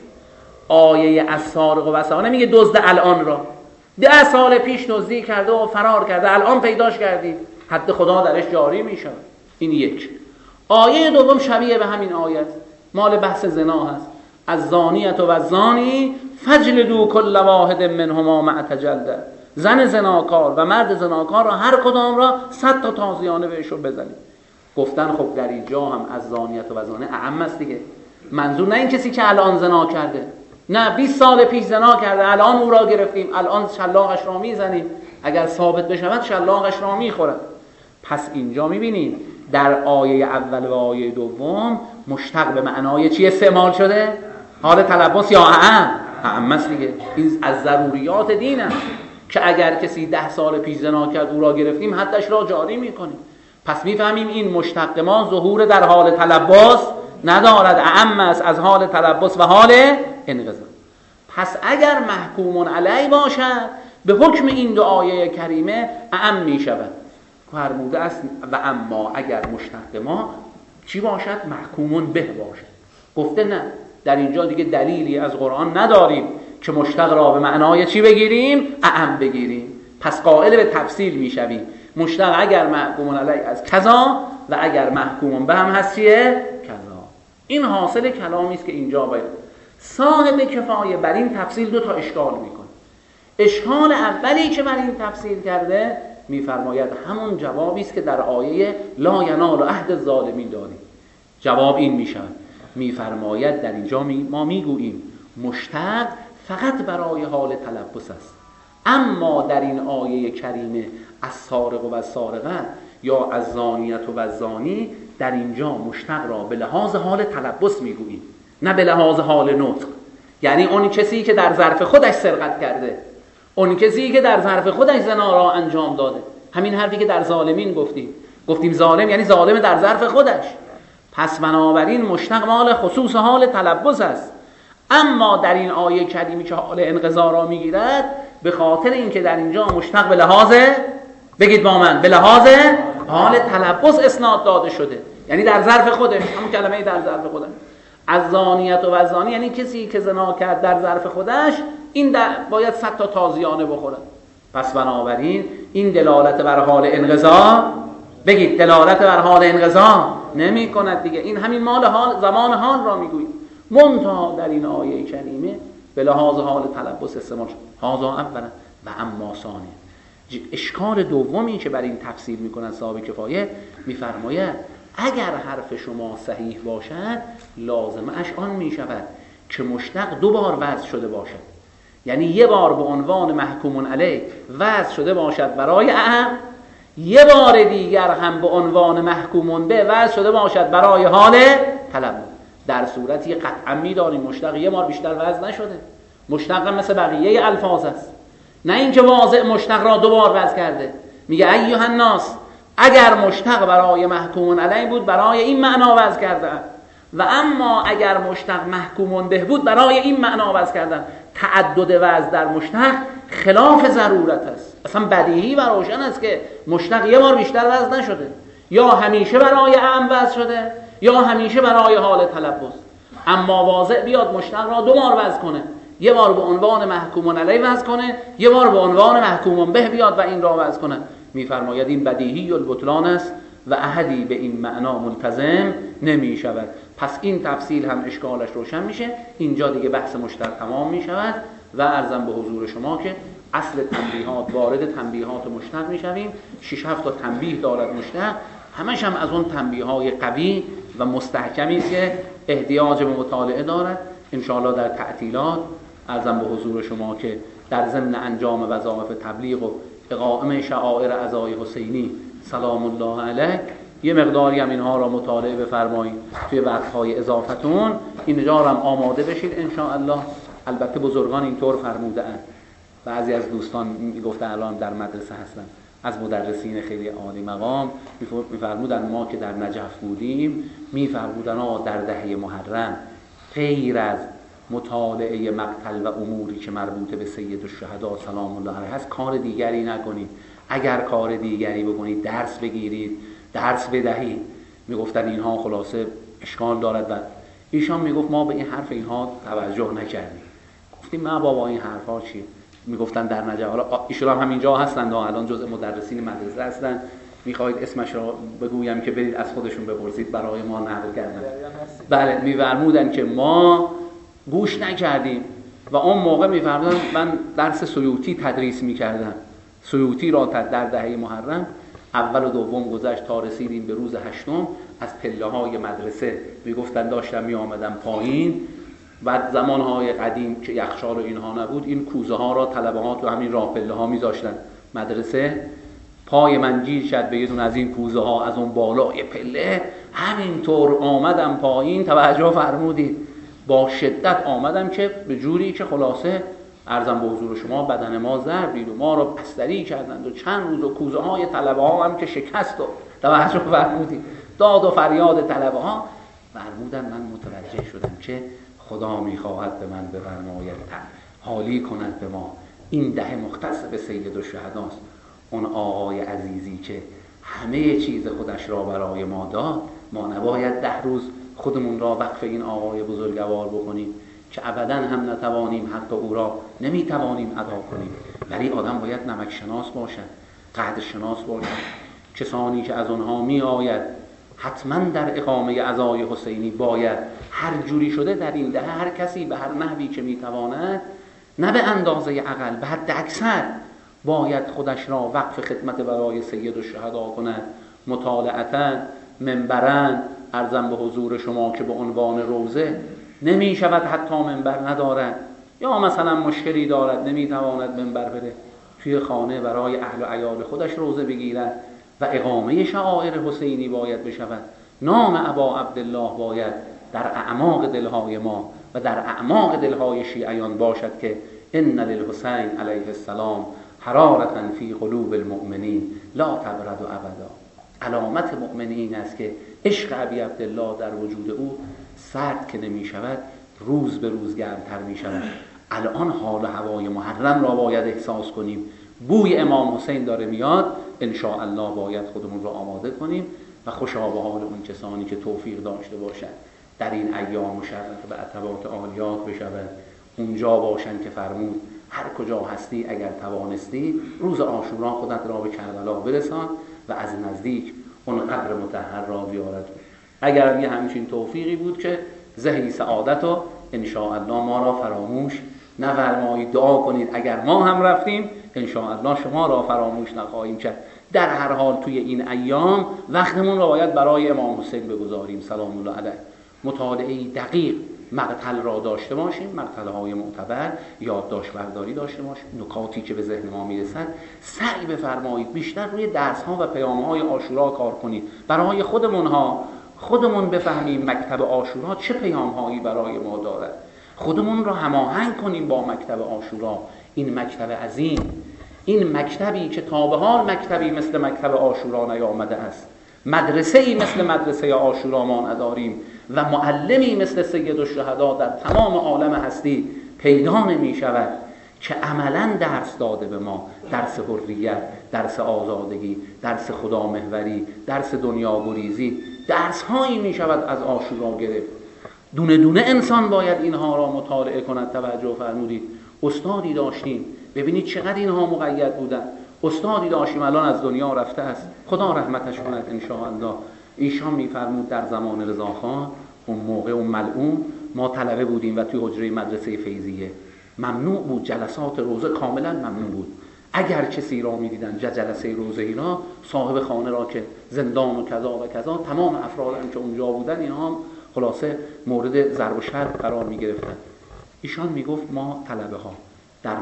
آیه السارق و السارقه نمیگه دزد الان را 10 سال پیش دزدی کرده و فرار کرده، الان پیداش کردی، حد خدا درش جاری میشه. این یک. آیه دوم شبیه به همین آیه است، مال بحث زنا هست. الزانیة و الزانی فجلدوا کل واحد منهما مع جلده. زن زناکار و مرد زناکار را هر کدام را 100 تا تازیانه بهشون بزنید. گفتن خب در اینجا هم از زانیت و زانه اعم است دیگه. منظور نه این کسی که الان زنا کرده، نه 20 سال پیش زنا کرده، الان او را گرفتیم، الان شلاقش را میزنیم، اگر ثابت بشود شلاقش را میخورد. پس اینجا میبینید در آیه اول و آیه دوم مشتق به معنای چی استعمال شده؟ حال تلبس یا اعم است دیگه. این از ضروریات دین است که اگر کسی 10 سال پیش زنا کرد او را گرفتیم حدش را جاری میکنیم. پس میفهمیم این مشتق ما ظهور در حال تلبس ندارد، اعم است از حال تلبس و حال انقضا. پس اگر محکوم علیه باشد به حکم این 2 آیه کریمه اعم می شود. فرموده است و اما اگر مشتق ما چی باشد؟ محکوم به باشد. گفته نه، در اینجا دیگه دلیلی از قرآن نداریم که مشتق را به معنای چی بگیریم؟ اعم بگیریم. پس قائل به تفصیل می شویم. مشتق اگر محکوم علیه از کذا و اگر محکوم به هم هست چیه؟ کذا. این حاصل کلامی است که اینجا باید. صاحب کفایه بر این تفصیل 2 تا اشکال میکنه. اشکال اولی که بر این تفصیل کرده میفرماید همون جوابی است که در آیه لا ینال عهد الظالمین داریم. جواب این میشود، میفرماید در اینجا ما میگوییم مشتق فقط برای حال تلبس است، اما در این آیه کریمه از سارق و از سارقه یا از زانیت و از زانی، در اینجا مشتق را به لحاظ حال تلبس میگوییم، نه به لحاظ حال نطق. یعنی اون کسی که در ظرف خودش سرقت کرده، اون کسی که در ظرف خودش زنا را انجام داده. همین حرفی که در ظالمین گفتیم ظالم یعنی ظالم در ظرف خودش. پس بنابراین مشتق مال خصوص حال تلبس است. اما در این آیه کریمی که حال انقضا را میگیرد، به خاطر اینکه در اینجا مشتق به لحاظ، بگید با من، به لحاظ حال تلبس اسناد داده شده، یعنی در ظرف خودش، همون کلمه در ظرف خودش. از زانیت و زانی یعنی کسی که زنا کرد در ظرف خودش، این باید 100 تا تازیانه بخوره. پس بنابراین این دلالت بر حال انقضا، بگید دلالت بر حال انقضا نمی کند دیگه. این همین مال حال، زمان حال را میگوید. منتها در این آیه کریمه به لحاظ حال تلبس استعمال شد. هذا اولا و اما ثانیا. اشکال دومی که بر این تفسیر میکنن صاحب کفایه، میفرماید اگر حرف شما صحیح باشد، لازمش آن میشود که مشتق 2 بار وضع شده باشد. یعنی 1 بار به عنوان محکوم علیه وضع شده باشد برای اعم، 1 بار دیگر هم به عنوان محکوم به وضع شده باشد برای حال طلب. در صورتی قطعا می‌دانیم مشتق 1 بار بیشتر وضع نشده. مشتق مثل بقیه الفاظ است، نه اینکه واضع مشتق را 2 بار وضع کرده. میگه ایها الناس، اگر مشتق برای محکوم علیه بود برای این معنا وضع کردن، و اما اگر مشتق محکوم به بود برای این معنا وضع کردن. تعدد وضع در مشتق خلاف ضرورت است. اصلا بدیهی و روشن است که مشتق 1 بار بیشتر وضع نشده، یا همیشه برای اعم وضع شده یا همیشه برای حال تلبس. اما واضع بیاد مشتق را 2 بار وضع کنه، 1 بار به عنوان محکوم علیه وضع کنه، 1 بار به عنوان محکوم به بیاد و این را وضع کنه. میفرماید این بدیهی البطلان است و احدی به این معنا ملتزم نمی شود. پس این تفصیل هم اشکالش روشن میشه. اینجا دیگه بحث مشتق تمام می شود و عرضم به حضور شما که اصل تنبیهات، وارد تنبیهات مشتق می شویم. 6-7 تا تنبیه دارد مشتق، همش هم از اون تنبیه‌های قوی و مستحکمی است که احتیاج به مطالعه دارد. انشاءالله در تعطیلات عرضم به حضور شما که در ضمن انجام وظایف تبلیغ و اقامه شعائر عزای حسینی سلام الله علیه، یه مقداری هم اینها را مطالعه بفرمایید توی وقت‌های اضافتون. اینجا هم آماده بشید انشاءالله. البته بزرگان اینطور فرمودند، بعضی از دوستان میگفتن الان در مدرسه هستن، از مدرسین خیلی عالی مقام میفرمودن ما که در نجف بودیم، میفرمودن در دهه محرم غیر از مطالعه مقتل و اموری که مربوط به سید الشهدا سلام الله علیه هست کار دیگری نکنید. اگر کار دیگری بکنید درس بگیرید، درس بدهید. میگفتن اینها خلاصه اشکال دارد و ایشان میگفت ما به این حرف اینها توجه نکردیم. گفتیم نه بابا این حرفا چیه؟ میگفتن در نجف، حالا ایشون هم همینجا هستند، الان جزء مدرسین مدرسه هستند. میخواید اسمش را بگویم که برید از خودشون بپرسید، برای ما نقل کردن. بله میفرمودن که ما گوش نکردیم و اون موقع میفرمودن من درس سیوطی تدریس میکردم، سیوطی را در دهه محرم اول و دوم گذشت تا رسیدیم به روز 8م. از پله‌های مدرسه میگفتن داشتم میآمدم پایین. بعد زمانهای قدیم که یخچال و اینها نبود، این کوزه ها را طلبه ها تو همین راه پله ها میذاشتن مدرسه. پای من گیر شد به یه دون از این کوزه ها از اون بالای پله، همینطور آمدم پایین. توجه فرمودید، با شدت آمدم که به جوری که خلاصه عرضم به حضور شما بدن ما ضرب دید و ما را بستری کردند و چند روز و کوزه های طلبه ها هم که شکست و توجه فرمودید داد و فریاد طلبه ها. فرمودن من متوجه شدم که خدا میخواهد به من بفرماید حالی کند به ما، این دهه مختص به سید الشهداست. اون آقای عزیزی که همه چیز خودش را برای ما داد، ما نباید 10 روز خودمون را وقف این آقای بزرگوار بکنیم که ابدا هم نتوانیم حتی او را نمیتوانیم ادا کنیم. ولی آدم باید نمک شناس باشد، قدر شناس باشد. کسانی که از اونها می آید حتما در اقامه عزای حسینی باید هر جوری شده در این دهه هر کسی به هر نحوی که میتواند، نه به اندازه اقل به حد اکثر، باید خودش را وقف خدمت برای سید الشهدا کند. مطالعتاً، منبراً، عرضم به حضور شما که به عنوان روزه نمی شود حتی منبر ندارد، یا مثلا مشکلی دارد نمی تواند منبر بده، توی خانه برای اهل و عیال خودش روزه بگیرد و اقامه شعائر حسینی باید بشود. نام ابا عبدالله باید در اعماق دلهای ما و در اعماق دلهای شیعیان باشد که ان للحسین علیه السلام حرارة فی قلوب المؤمنین لا تبرد ابدا. علامت مؤمنین است که عشق ابی عبدالله در وجود او سرد که نمی شود، روز به روز گرمتر می شود. الان حال و هوای محرم را باید احساس کنیم. بوی امام حسین داره میاد، ان شاء الله باید خودمون رو آماده کنیم و خوشا به حال اون کسانی که توفیق داشته باشند در این ایام مشرفه به عتبات عالیات بشوند، اونجا باشند که فرمود هر کجا هستی اگر توانستی روز عاشورا خودت را به کربلا برسان و از نزدیک اون قبر مطهر را زیارت کن. اگر یه همچین توفیقی بود که زهی سعادت و ان شاء الله ما را فراموش نفرمایید. دعا کنید اگر ما هم رفتیم ان شاء الله شما را فراموش نخواهیم کرد. در هر حال توی این ایام وقتمون را باید برای امام حسین بگذاریم سلام الله علیه. مطالعه دقیق مقتل را داشته باشیم، مقتل‌های معتبر، یادداشت برداری داشته باشیم، نکاتی که به ذهن ما میرسد سعی بفرمایید بیشتر روی درس‌ها و پیام‌های عاشورا کار کنید. برای خودمون بفهمیم مکتب عاشورا چه پیام‌هایی برای ما دارد. خودمون را هماهنگ کنیم با مکتب عاشورا. این مکتب عظیم، این مکتبی که تا به حال مکتبی مثل مکتب عاشورا نیامده است، مدرسه‌ای مثل مدرسه عاشورا ما نداریم و معلمی مثل سید الشهدا در تمام عالم هستی پیدا نمی شود که عملاً درس داده به ما. درس حریت، درس آزادگی، درس خدامحوری، درس دنیا گریزی، درس هایی می شود از عاشورا گرفت. دونه دونه انسان باید اینها را مطالعه کند. توجه فرمودید استادی داشتیم، ببینید چقدر اینها مقید بودن. استادی داشتیم الان از دنیا رفته است، خدا رحمتش کند ان شاء الله. ایشان میفرمود در زمان رضاخان، اون موقع اون ملعون، ما طلبه بودیم و توی حجره مدرسه فیضیه ممنوع بود، جلسات روزه کاملا ممنوع بود. اگر کسی را میدیدن جلسه روزه اینا، صاحب خانه را که زندان و کذا و کذا، تمام افرادی که اونجا بودن اینها هم خلاصه مورد ضرب و شتم قرار میگرفتن. ایشان میگفت ما طلبه ها در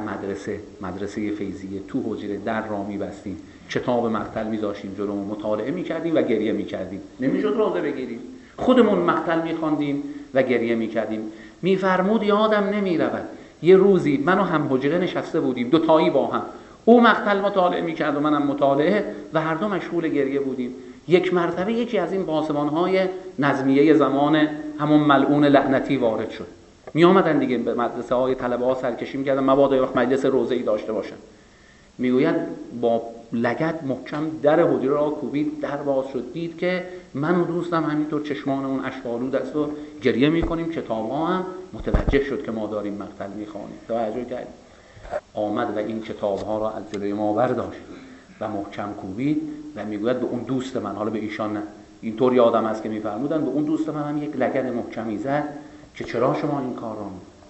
مدرسه فیضیه تو حجره در را میبستیم، کتاب مقتل میذاشیم جلومون، مطالعه میکردیم و گریه میکردیم. نمیشد روزه بگیریم، خودمون مقتل میخواندیم و گریه میکردیم. میفرمود یادم نمیرود یه روزی من و هم حجره نشسته بودیم دوتایی با هم، او مقتل مطالعه میکرد و منم مطالعه و هر دو مشغول گریه بودیم. یک مرتبه یکی از این پاسبان‌های نظمیه زمان همون ملعون لعنتی وارد شد. می آمدن دیگه به مدرسه های طلبه ها سرکشی میکردن، مبادا یه وقت مجلس روزه‌ای داشته باشن. میگوید با لگد محکم در حجره را کوبید، در باز شد، دید که من و دوستم همینطور چشمان اون اشک‌آلود است و گریه میکنیم، کتاب‌ها هم متوجه شد که ما داریم مقتل میخوانیم. توجه کرد، آمد و این کتاب‌ها را از جلوی ما برداشت و محکم کوبید و میگوید به اون دوست من، حالا به ایشان نه، اینطور یادم است که میفرمودن، به اون دوست من هم یک لگد محکمی زد که چرا شما این کار را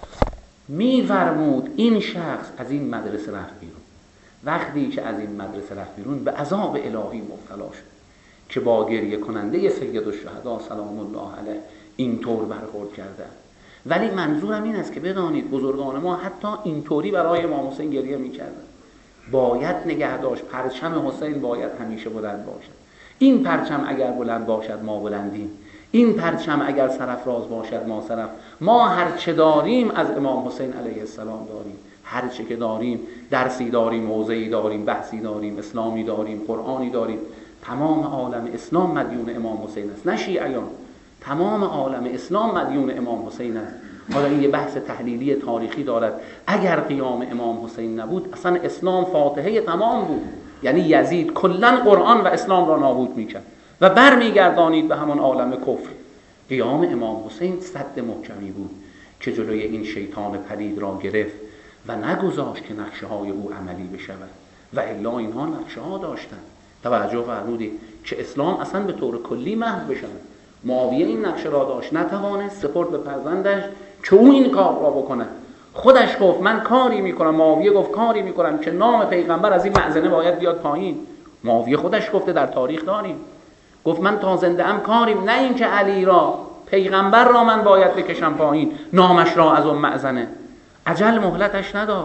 میفرمود. این شخص از این مدرسه رفت بیرون. وقتی که از این مدرسه رفت بیرون به عذاب الهی مبتلا شد که با گریه کننده سید الشهدا سلام الله علیه اینطور برخورد کرده. ولی منظورم این است که بدانید بزرگان ما حتی اینطوری برای امام حسین گریه میکردن. باید نگه داشت، پرچم حسین باید همیشه بلند باشد. این پرچم اگر بلند باشد ما بلندیم، این پرچم اگر سرافراز باشد ما سرف. ما هر چه داریم از امام حسین علیه السلام داریم، هر چه که داریم، درسی داریم، موضعی داریم، بحثی داریم، اسلامی داریم، قرآنی داریم. تمام عالم اسلام مدیون امام حسین است، نه شیعیان. تمام عالم اسلام مدیون امام حسین است. حالا این یه بحث تحلیلی تاریخی دارد. اگر قیام امام حسین نبود اصلا اسلام فاتحه تمام بود، یعنی یزید کلا قرآن و اسلام را نابود میکرد و برمیگردانید به همون عالم کفر. قیام امام حسین سد محکمی بود که جلوی این شیطان پلید را گرفت و نگذاشت که نقشه های او عملی بشود و الا اینها نقشه ها داشتن. توجه فرمودید که اسلام اصلا به طور کلی محو بشود. معاویه این نقشه را داشت، نتوانست، سپرد به فرزندش که او این کار را بکنه. خودش گفت من کاری میکنم، معاویه گفت کاری میکنم که نام پیغمبر از این مأذنه باید بیاد پایین. معاویه خودش گفته، در تاریخ داریم، گفت من تا زنده ام کاریم، نه این که علی را، پیغمبر را من باید بکشم پایین، نامش را از اون مأذنه. عجل مهلتش نداد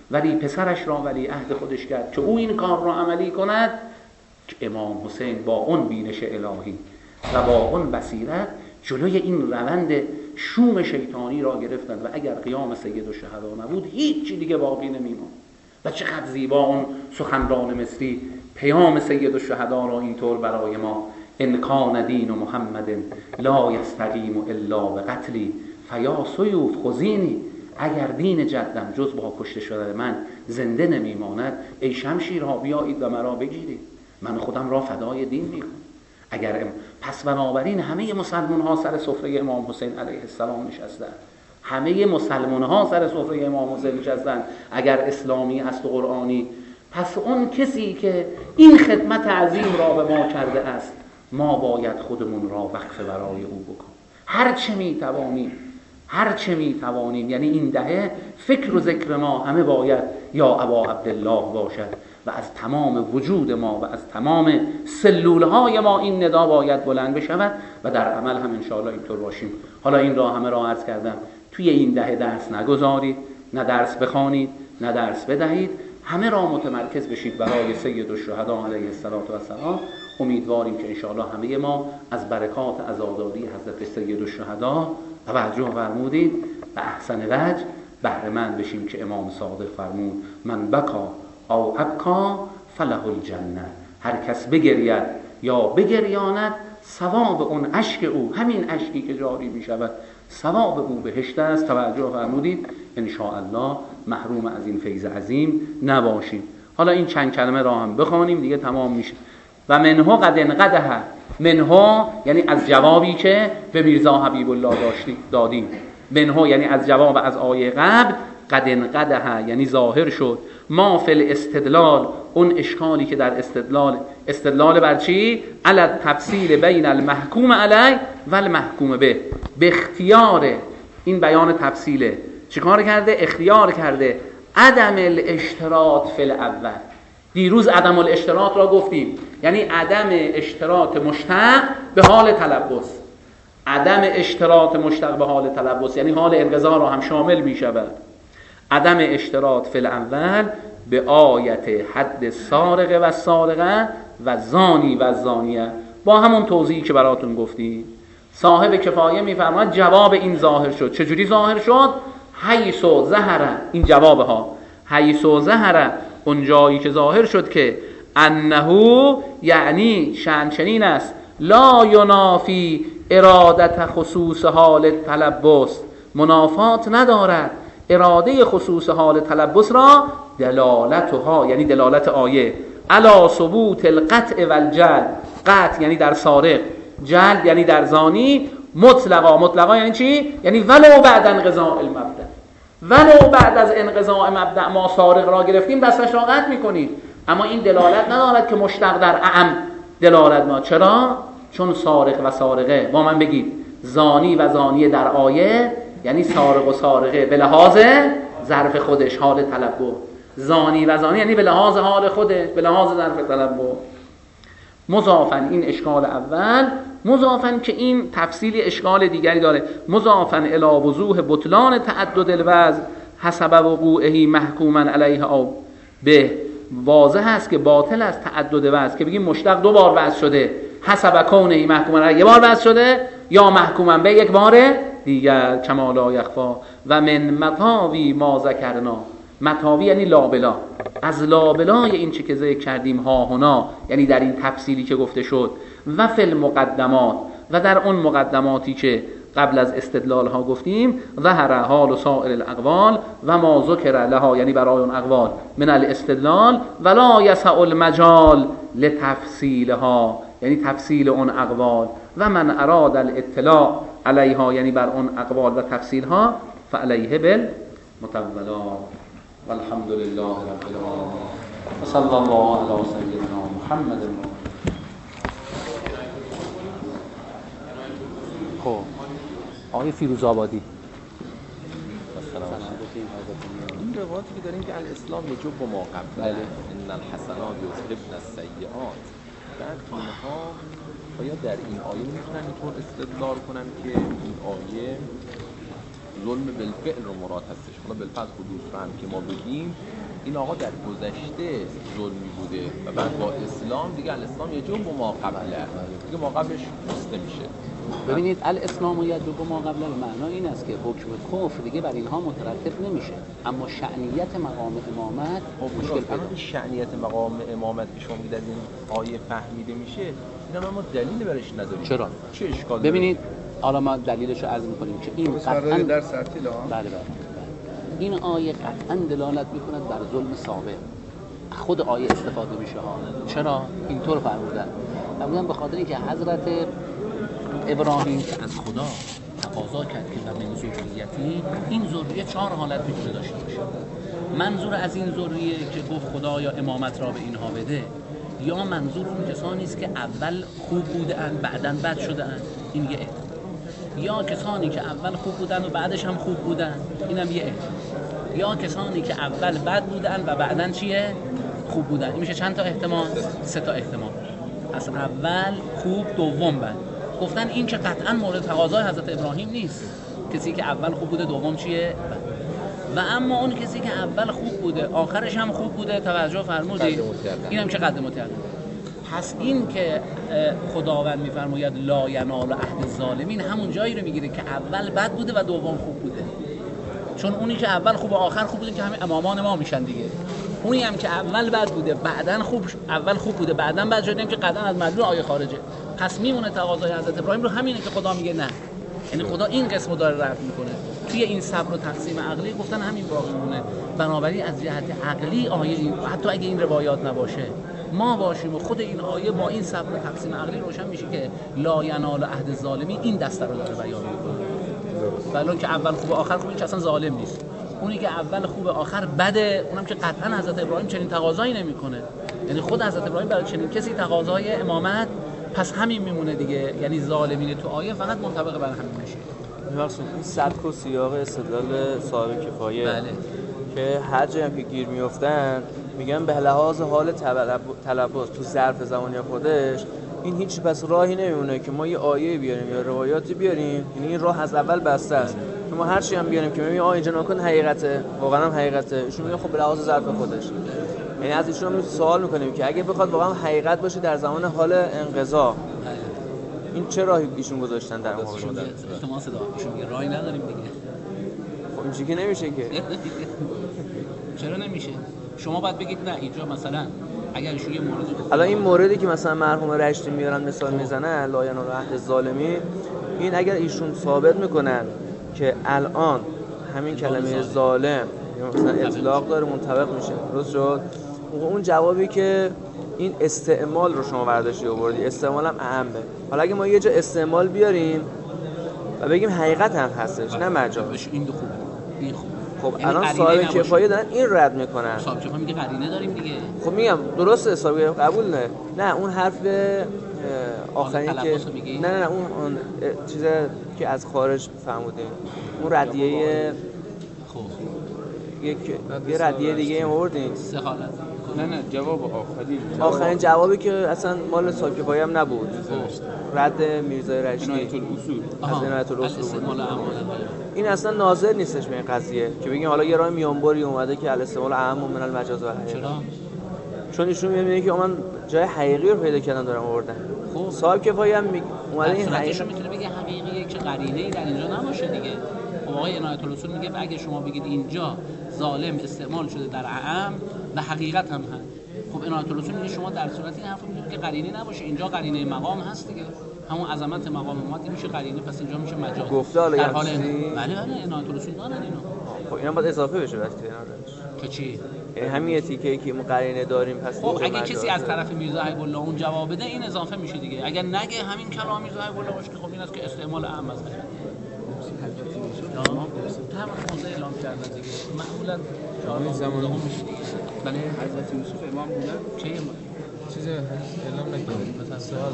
ولی پسرش را ولی عهد خودش کرد که او این کار را عملی کند، که امام حسین با اون بینش الهی و با اون بصیرت جلوی این روند شوم شیطانی را گرفتند و اگر قیام سید الشهدا نبود هیچ دیگه باقی نمیماند. و چقدر زیبا اون سخنران مصری پیام سید الشهدا را اینطور برای ما: ان کان دین محمد لا یستقیم الا بقتلی فیا سیوف خذینی. اگر دین جدم جز با کشته شدن من زنده نمیماند، ای شمشیرها بیایید و مرا بگیرید، من خودم را فدای دین میکنم. پس بنابراین همه مسلمان ها سر سفره امام حسین علیه السلام نشستند. همه مسلمان ها سر سفره امام حسین نشستند اگر اسلامی است و قرآنی. پس اون کسی که این خدمت عظیم را به ما کرده است، ما باید خودمون را وقف برای او بکنیم. هر چه می توانیم. یعنی این دهه فکر و ذکر ما همه باید یا ابا عبدالله باشد و از تمام وجود ما و از تمام سلولهای ما این ندا باید بلند بشود و در عمل هم انشاءالله اینطور باشیم. حالا این را همه را عرض کردم. توی این دهه درس نگذارید، نه درس بخوانید، نه درس بدهید، همه را متمرکز بشید برای سید الشهدا علیه السلام. امیدواریم که انشاءالله همه ما از برکات عزاداری حضرت سید الشهدا توجه فرمودید و احسن وجه بهره مند بشیم که امام صادق فرمود: من بکا او ابکا فله الجنه. هر کس بگرید یا بگریاند، ثواب اون اشک او، همین اشکی که جاری می شود، ثواب او بهشت است. توجه فرمودید. انشاءالله محروم از این فیض عظیم نباشیم. حالا این چند کلمه را هم بخوانیم دیگه تمام میشه. و منه قد انقدح، منه یعنی از جوابی که به میرزا حبیب الله دادیم. منه یعنی از جواب از آیه قبل. قد انقدح یعنی ظاهر شد. ما فی الاستدلال، اون اشکالی که در استدلال بر چی؟ علی التفصیل بین المحکوم علی و المحکوم به اختیار. این بیان تفصیله. چیکار کرده؟ اختیار کرده عدم الاشتراط فی الاول. دیروز عدم الاشتراط را گفتیم، یعنی عدم اشتراط مشتق به حال تلبس. عدم اشتراط مشتق به حال تلبس یعنی حال انقضا را هم شامل می شود. عدم اشتراط فی الاول به آیت حد سارقه و سارقه و زانی و زانیه، با همون توضیحی که براتون گفتیم. صاحب کفایه میفرماید جواب این ظاهر شد. چجوری ظاهر شد؟ حیث ظهر، این جواب ها، حیث ظهر، اون جایی که ظاهر شد که انه یعنی شأن چنین است، لا ینافی ارادت خصوص حال تلبس، منافات ندارد اراده خصوص حال تلبس را، دلالتها یعنی دلالت آیه، علی ثبوت القطع والجلد، قطع یعنی در سارق، جلد یعنی در زانی، مطلقا یعنی چی؟ یعنی ولو بعد انقضاء المبدأ، ولو بعد از انقضاء مبدأ ما سارق را گرفتیم دستش را قطع میکنیم. اما این دلالت ندارد که مشتق در اعم دلالت ما. چرا؟ چون سارق و سارقه، با من بگید، زانی و زانیه در آیه یعنی سارق و سارقه به لحاظ ظرف خودش، حال تلبس. زانی و زانی یعنی به لحاظ حال خودش، به لحاظ ظرف تلبس. مضافن، این اشکال اول. مضافن که این تفصیلی اشکال دیگری داره. مضافن الی وضوح بطلان تعدد الوضع حسب وقوعه محکوما علیه او به، واضح است که باطل است تعدد وضع، که بگیم مشتق دو بار وضع شده، حسب کونه محکوما علیه یه بار وضع شده، یا محکوما به یک بار دیگر، کما لا یخفا. و من مطاوی ما ذکرنا، مطاوی یعنی لابلا، از لابلای این چه که ذکر کردیم ها هنا، یعنی در این تفصیلی که گفته شد، و فی المقدمات، و در اون مقدماتی که قبل از استدلال ها گفتیم، ظهر حال سائر الاقوال و ما ذکر لها، یعنی برای اون اقوال من الاستدلال، ولا یسع المجال لتفصیلها، یعنی تفصیل اون اقوال. و من اراد الاطلاع علیها، یعنی بر اون اقوال و تفصیل ها، فعلیه بالمطولات. والحمد لله رب العالمین و صلی الله علی سیدنا محمد. خب آقای فیروزآبادی، این روایتی که داریم که الاسلام یجب ما قبله، ان الحسنات یذهبن السیئات، بعد اینها آیا در این آیه میتونن اینطور استدلال کنن که این آیه ظلم بالفعل رو مراد هستش. حالا بالفعل حدود فهم که ما بگیم این آقا در گذشته ظلمی بوده و بعد با اسلام دیگه الاسلام یه جو ما قبله دیگه ما قبلش بسته میشه. ببینید الاسلام یدعو ما قبل المعنی این است که حکم کفر دیگه بر اینها مترتب نمیشه، اما شأنیت مقام امامت مشکل پیدا میشه. شأنیت مقام امامت که شما میگید این آیه فهمیده میشه، اینا ما دلیلی برش نداریم. چرا؟ چه اشکال ببینید حالا ما دلیلش رو عرض می‌کنیم که این قطعاً در سطحی بله این آیه قطعاً دلالت می‌کند بر ظلم سابق. خود آیه استفاده میشه ها. چرا اینطور فرمودن به خاطر اینکه حضرت ابراهیم که از خدا تقاضا کرد که من ذریتی، این ذریه 4 حالت میتونه داشته باشه. منظور از این ذریه که گفت خدا یا امامت را به اینها بده، یا منظور اون کسانی است که اول خوب بودن بعداً بد شدن، این یه احتمال. یا کسانی که اول خوب بودن و بعدش هم خوب بودن، اینم یه احتمال. یا کسانی که اول بد بودن و بعداً چیه؟ خوب بودن. این میشه چند تا احتمال؟ 3 تا احتمال. از اول خوب دوم بد. گفتن این که قطعاً مورد تقاضای حضرت ابراهیم نیست. کسی که اول خوب بوده دوم چیه؟ و اما اون کسی که اول خوب بوده آخرش هم خوب بوده، توجه فرمودید؟ اینم که قد متعدد. پس این که خداوند میفرماید لا ینال عهد الظالمین همون جایی رو میگیره که اول بد بوده و دوم خوب بوده. چون اونی که اول خوب و آخر خوب بوده که همه امامان ما میشن دیگه. اونی هم که اول بد بوده بعدن اول خوب بوده بعدن بد شده که قطعا از مدلول آیه خارجه. پس میمونه تقاضای حضرت ابراهیم رو همینه که خدا میگه نه. یعنی خدا این قسمو داره رفع میکنه. توی این صبر و تقسیم عقلی گفتن همین باقی مونه. بنابراین از جهت عقلی آیه این حتی اگه این روایات نباشه ما باشیم و خود این آیه با این صبر و تقسیم عقلی روشن میشه که لا ینال عهد الظالمین این دسته رو داره بیان میکنه. ولی که اول خوب آخر خوب این که اصلا ظالم نیست. اونی که اول خوب آخر بده اونم که قطعا حضرت ابراهیم چنین تقاضایی نمیکنه. یعنی خود حضرت ابراهیم برای چنین کسی تقاضای امامت پس همین میمونه دیگه. یعنی ظالمین تو آیه فقط منطبق بر همین میشه. این سبک و سیاق استدلال صاحب کفایه بله. که هر جایی هم که گیر میافتن میگن به لحاظ حال تلبس تو ظرف زمانی خودش این هیچ پس راهی نمیمونه که ما یه آیه بیاریم یا روایاتی بیاریم. یعنی این راه از اول بسته است که ما هر چی هم بیاریم که میگیم اینجا نکن حقیقته، واقعا هم حقیقته، ایشون میگه خب به لحاظ ظرف خودش. یعنی از ایشون هم سوال میکنیم که اگه بخواد واقعا حقیقت باشه در زمان حال انقضا این چه راهی ایشون گذاشتن در مقابل ایشون میگه راهی نداریم دیگه. خب اینجوری که نمیشه که. چرا نمیشه؟ شما باید بگید نه اینجا مثلا اگر ایشون یه موردی الان این موردی که مثلا مرحوم رشتی میارن مثال میزنن لا ینال عهد الظالمین، این اگر ایشون ثابت میکنن که الان همین کلمه ظالم مثلا اطلاق داره منطبق میشه، درست شد؟ اون جوابی که این استعمال رو شما برداشتی آوردی، استعمال هم اهمه. حالا اگه ما یه جا استعمال بیاریم و بگیم حقیقت هم هستش نه مجاز، این خوبه این خوبه. خب الان صاحب کفایه دارن این رد میکنن. صاحب کفایه میگه قرینه داریم دیگه. خب میگم درسته صاحب قبول نه اون حرف آخرین که نه اون چیز که از خارج فرمودین اون ردیه خب یه ردیه دیگه آوردین 3 حالت. نه جواب آخرین جوابی که اصلا مال صاحب کفایه هم نبود، رد میرزای رشتی عنایت الاصول از عنایت الاصول بود. این اصلا ناظر نیستش به این قضیه که بگیم حالا یه راه میانبری اومده که الاستعمال اعم من المجاز و الحقیقه. چرا؟ چون ایشون میگه که من جای حقیقی رو پیدا کردم دارم آوردن. خب صاحب کفایه هم اومده این حقیقی میتونه بگه حقیقیه که قرینه‌ای در اینجا نباشه دیگه. خب آقای عنایت الاصول میگه اگه شما بگید اینجا ظالم استعمال شده در اعم و حقیقت هم هست، خب عنایت الاصول میگه شما در صورت این حرف میگید که قرینه نباشه، اینجا قرینه مقام هست دیگه، همون عظمت مقام اومد میشه قرینه، پس اینجا میشه مجاز. گفته حالا در حال بله عنایت الاصول دارن اینو. خب اینا باید اضافه بشه وقتی اینا که چی؟ یعنی همین تیکه که ما قرینه داریم پس خب اگه کسی از طرف میرزا حبیب الله اون جواب بده این اضافه میشه دیگه. اگر نگه همین کلام میرزا حبیب الله باشه خب این است که استعمال اعم است. تمام موضوع اعلام کردن دیگه. معمولا این زمان میشه دیگه. بله حضرت یوسف امام بودن چه چیز اعلام نکردن مثلا سوال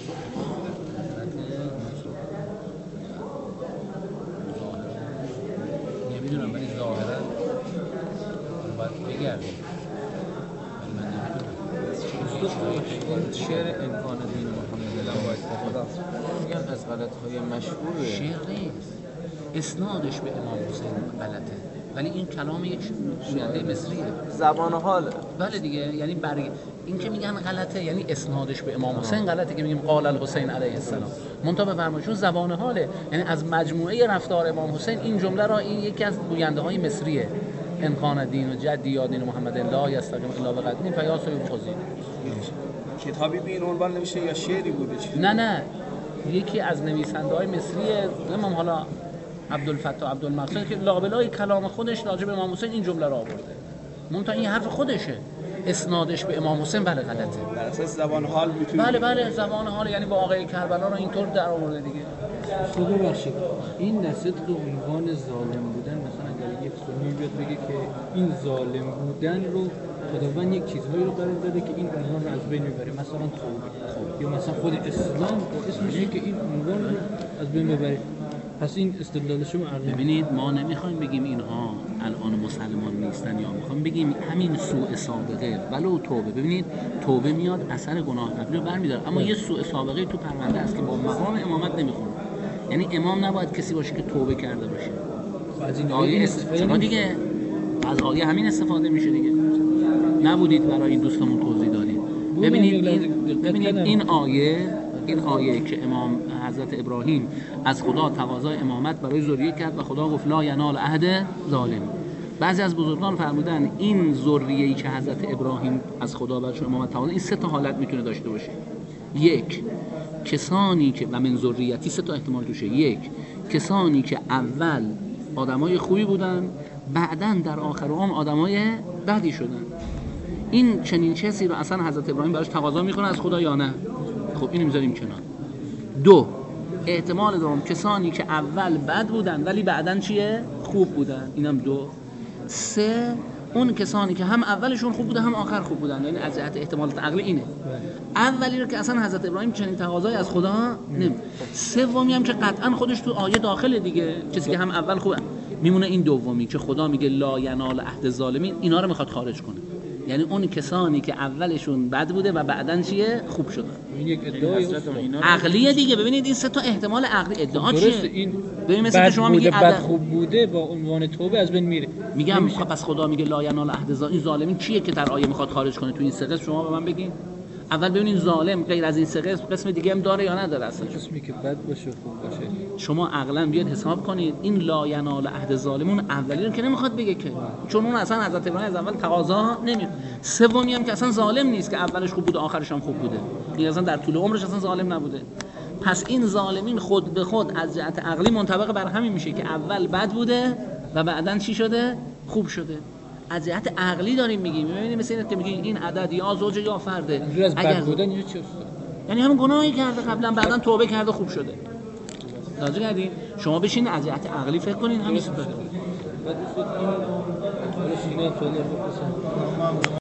نمیدونم ولی ظاهرا باید بگردیم. شعر امکان دین محمد الله باید میگن از غلط‌های مشهور شعر نیست اسنادش به امام حسین غلطه، ولی این کلام یک گوینده مصریه، زبان حاله. بله دیگه. یعنی برای این که میگن غلطه یعنی اسنادش به امام حسین غلطه که میگیم قال الحسین علیه السلام، منتها بفرمایید زبان حاله، یعنی از مجموعه رفتار امام حسین این جمله را این یکی از گوینده های مصریه، ان کان دین و جدی یا دین محمد لا یستقیم الا بقدیم فیا سوی خذی. کتابی به این عنوان نوشته یا شعری بوده؟ نه یکی از نویسنده‌های مصریه، امام حالا عبدالفتاح عبدالمقصود که لابلای کلام خودش راجع به امام حسین این جمله را آورده، منتها این حرف خودشه، اسنادش به امام حسین بله غلطه، بر اساس زبان حال میتونه. بله زبان حال، یعنی واقعه کربلا رو اینطور در آورده دیگه. ببخشید این نسل به عنوان ظالم بودن، مثلا اگر یک سنی بیاد بگه که این ظالم بودن رو خداوند یک چیزهایی رو قرار داده که این عنوان رو از بین میبره، مثلا توبه، یا مثلا خود اسلام اسمش اینه که این عنوان رو از بین ببره، پس این استدلال شما عقلی. ببینید ما نمیخوایم بگیم اینها الان مسلمان نیستن، یا میخوایم بگیم همین سوء سابقه ولو توبه. ببینید توبه میاد اثر گناه قبلی رو برمی‌داره، اما یه سوء سابقه تو پرونده است که با مقام امامت نمیخونه، یعنی امام نباید کسی باشه که توبه کرده باشه. از این آیه استفاده دیگه، از آیه همین استفاده میشه دیگه. نبودید برای این دوستمون توضیح دادیم. ببینید این آیه که امام حضرت ابراهیم از خدا تقاضای امامت برای ذریه کرد و خدا گفت لا ینال عهد ظالم. بعضی از بزرگان فرمودن این ذریه‌ای که حضرت ابراهیم از خدا برای امامت تقاضا، این سه تا حالت میتونه داشته باشه. یک، کسانی که و من ذریتی، سه تا احتمال توشه. یک، کسانی که اول آدمای خوبی بودن، بعدن در آخر عمر آدمای بدی شدن. این چنین چیزی رو اصلا حضرت ابراهیم براش تقاضا میکنه از خدا یا نه؟ خب اینو میذاریم کنار. دو، احتمال دوم کسانی که اول بد بودن ولی بعدن چیه؟ خوب بودن، اینم دو. سه، اون کسانی که هم اولشون خوب بودن هم آخر خوب بودن، یعنی از جهت احتمالات عقلی اینه. اولی رو که اصلا حضرت ابراهیم چنین تقاضای از خدا نمی. سومی هم که قطعا خودش تو آیه داخله دیگه، کسی که هم اول خوبه میمونه. این دومی که خدا میگه لا ینال عهد الظالمین، اینا رو میخواد خارج کنه، یعنی اون کسانی که اولشون بد بوده و بعدن چیه؟ خوب شدن. این یک ادعای عقلیه دیگه. ببینید این سه تا احتمال عقلی ادعا چیه؟ این ببین مثلا شما میگی بد خوب بوده با عنوان توبه از بین میره. میگم پس خدا میگه لا ینال عهد الظالمین، این ظالمین کیه که در آیه میخواد خارج کنه تو این سه قسم؟ شما به من بگین. اول ببینید ظالم غیر از این سه قسم دیگه هم داره یا نداره؟ اصلا قسمی که بد باشه خوب باشه. شما عقلا بیاد حساب کنید این لا ینال عهد الظالمون اولی رو که نمیخواد بگه که، چون اون اصلا حضرت ابراهیم از اول تقاضا نمیکنه. سومی هم که اصلا ظالم نیست که اولش خوب بوده آخرش هم خوب بوده، این اصلا در طول عمرش اصلا ظالم نبوده. پس این ظالمین خود به خود از جهت عقلی منطبق بر همین میشه که اول بد بوده و بعدن چی شده؟ خوب شده. از جهت عقلی داریم میگیم. ببینید مثلا اینکه میگین این عدد یا زوج یا فرده، اگر بودن یه چی استاد، یعنی همون گناهی کرده قبلا بعدن توبه کرده خوب شده. توجه کردین؟ شما بشین از جهت عقلی فکر کنین همین.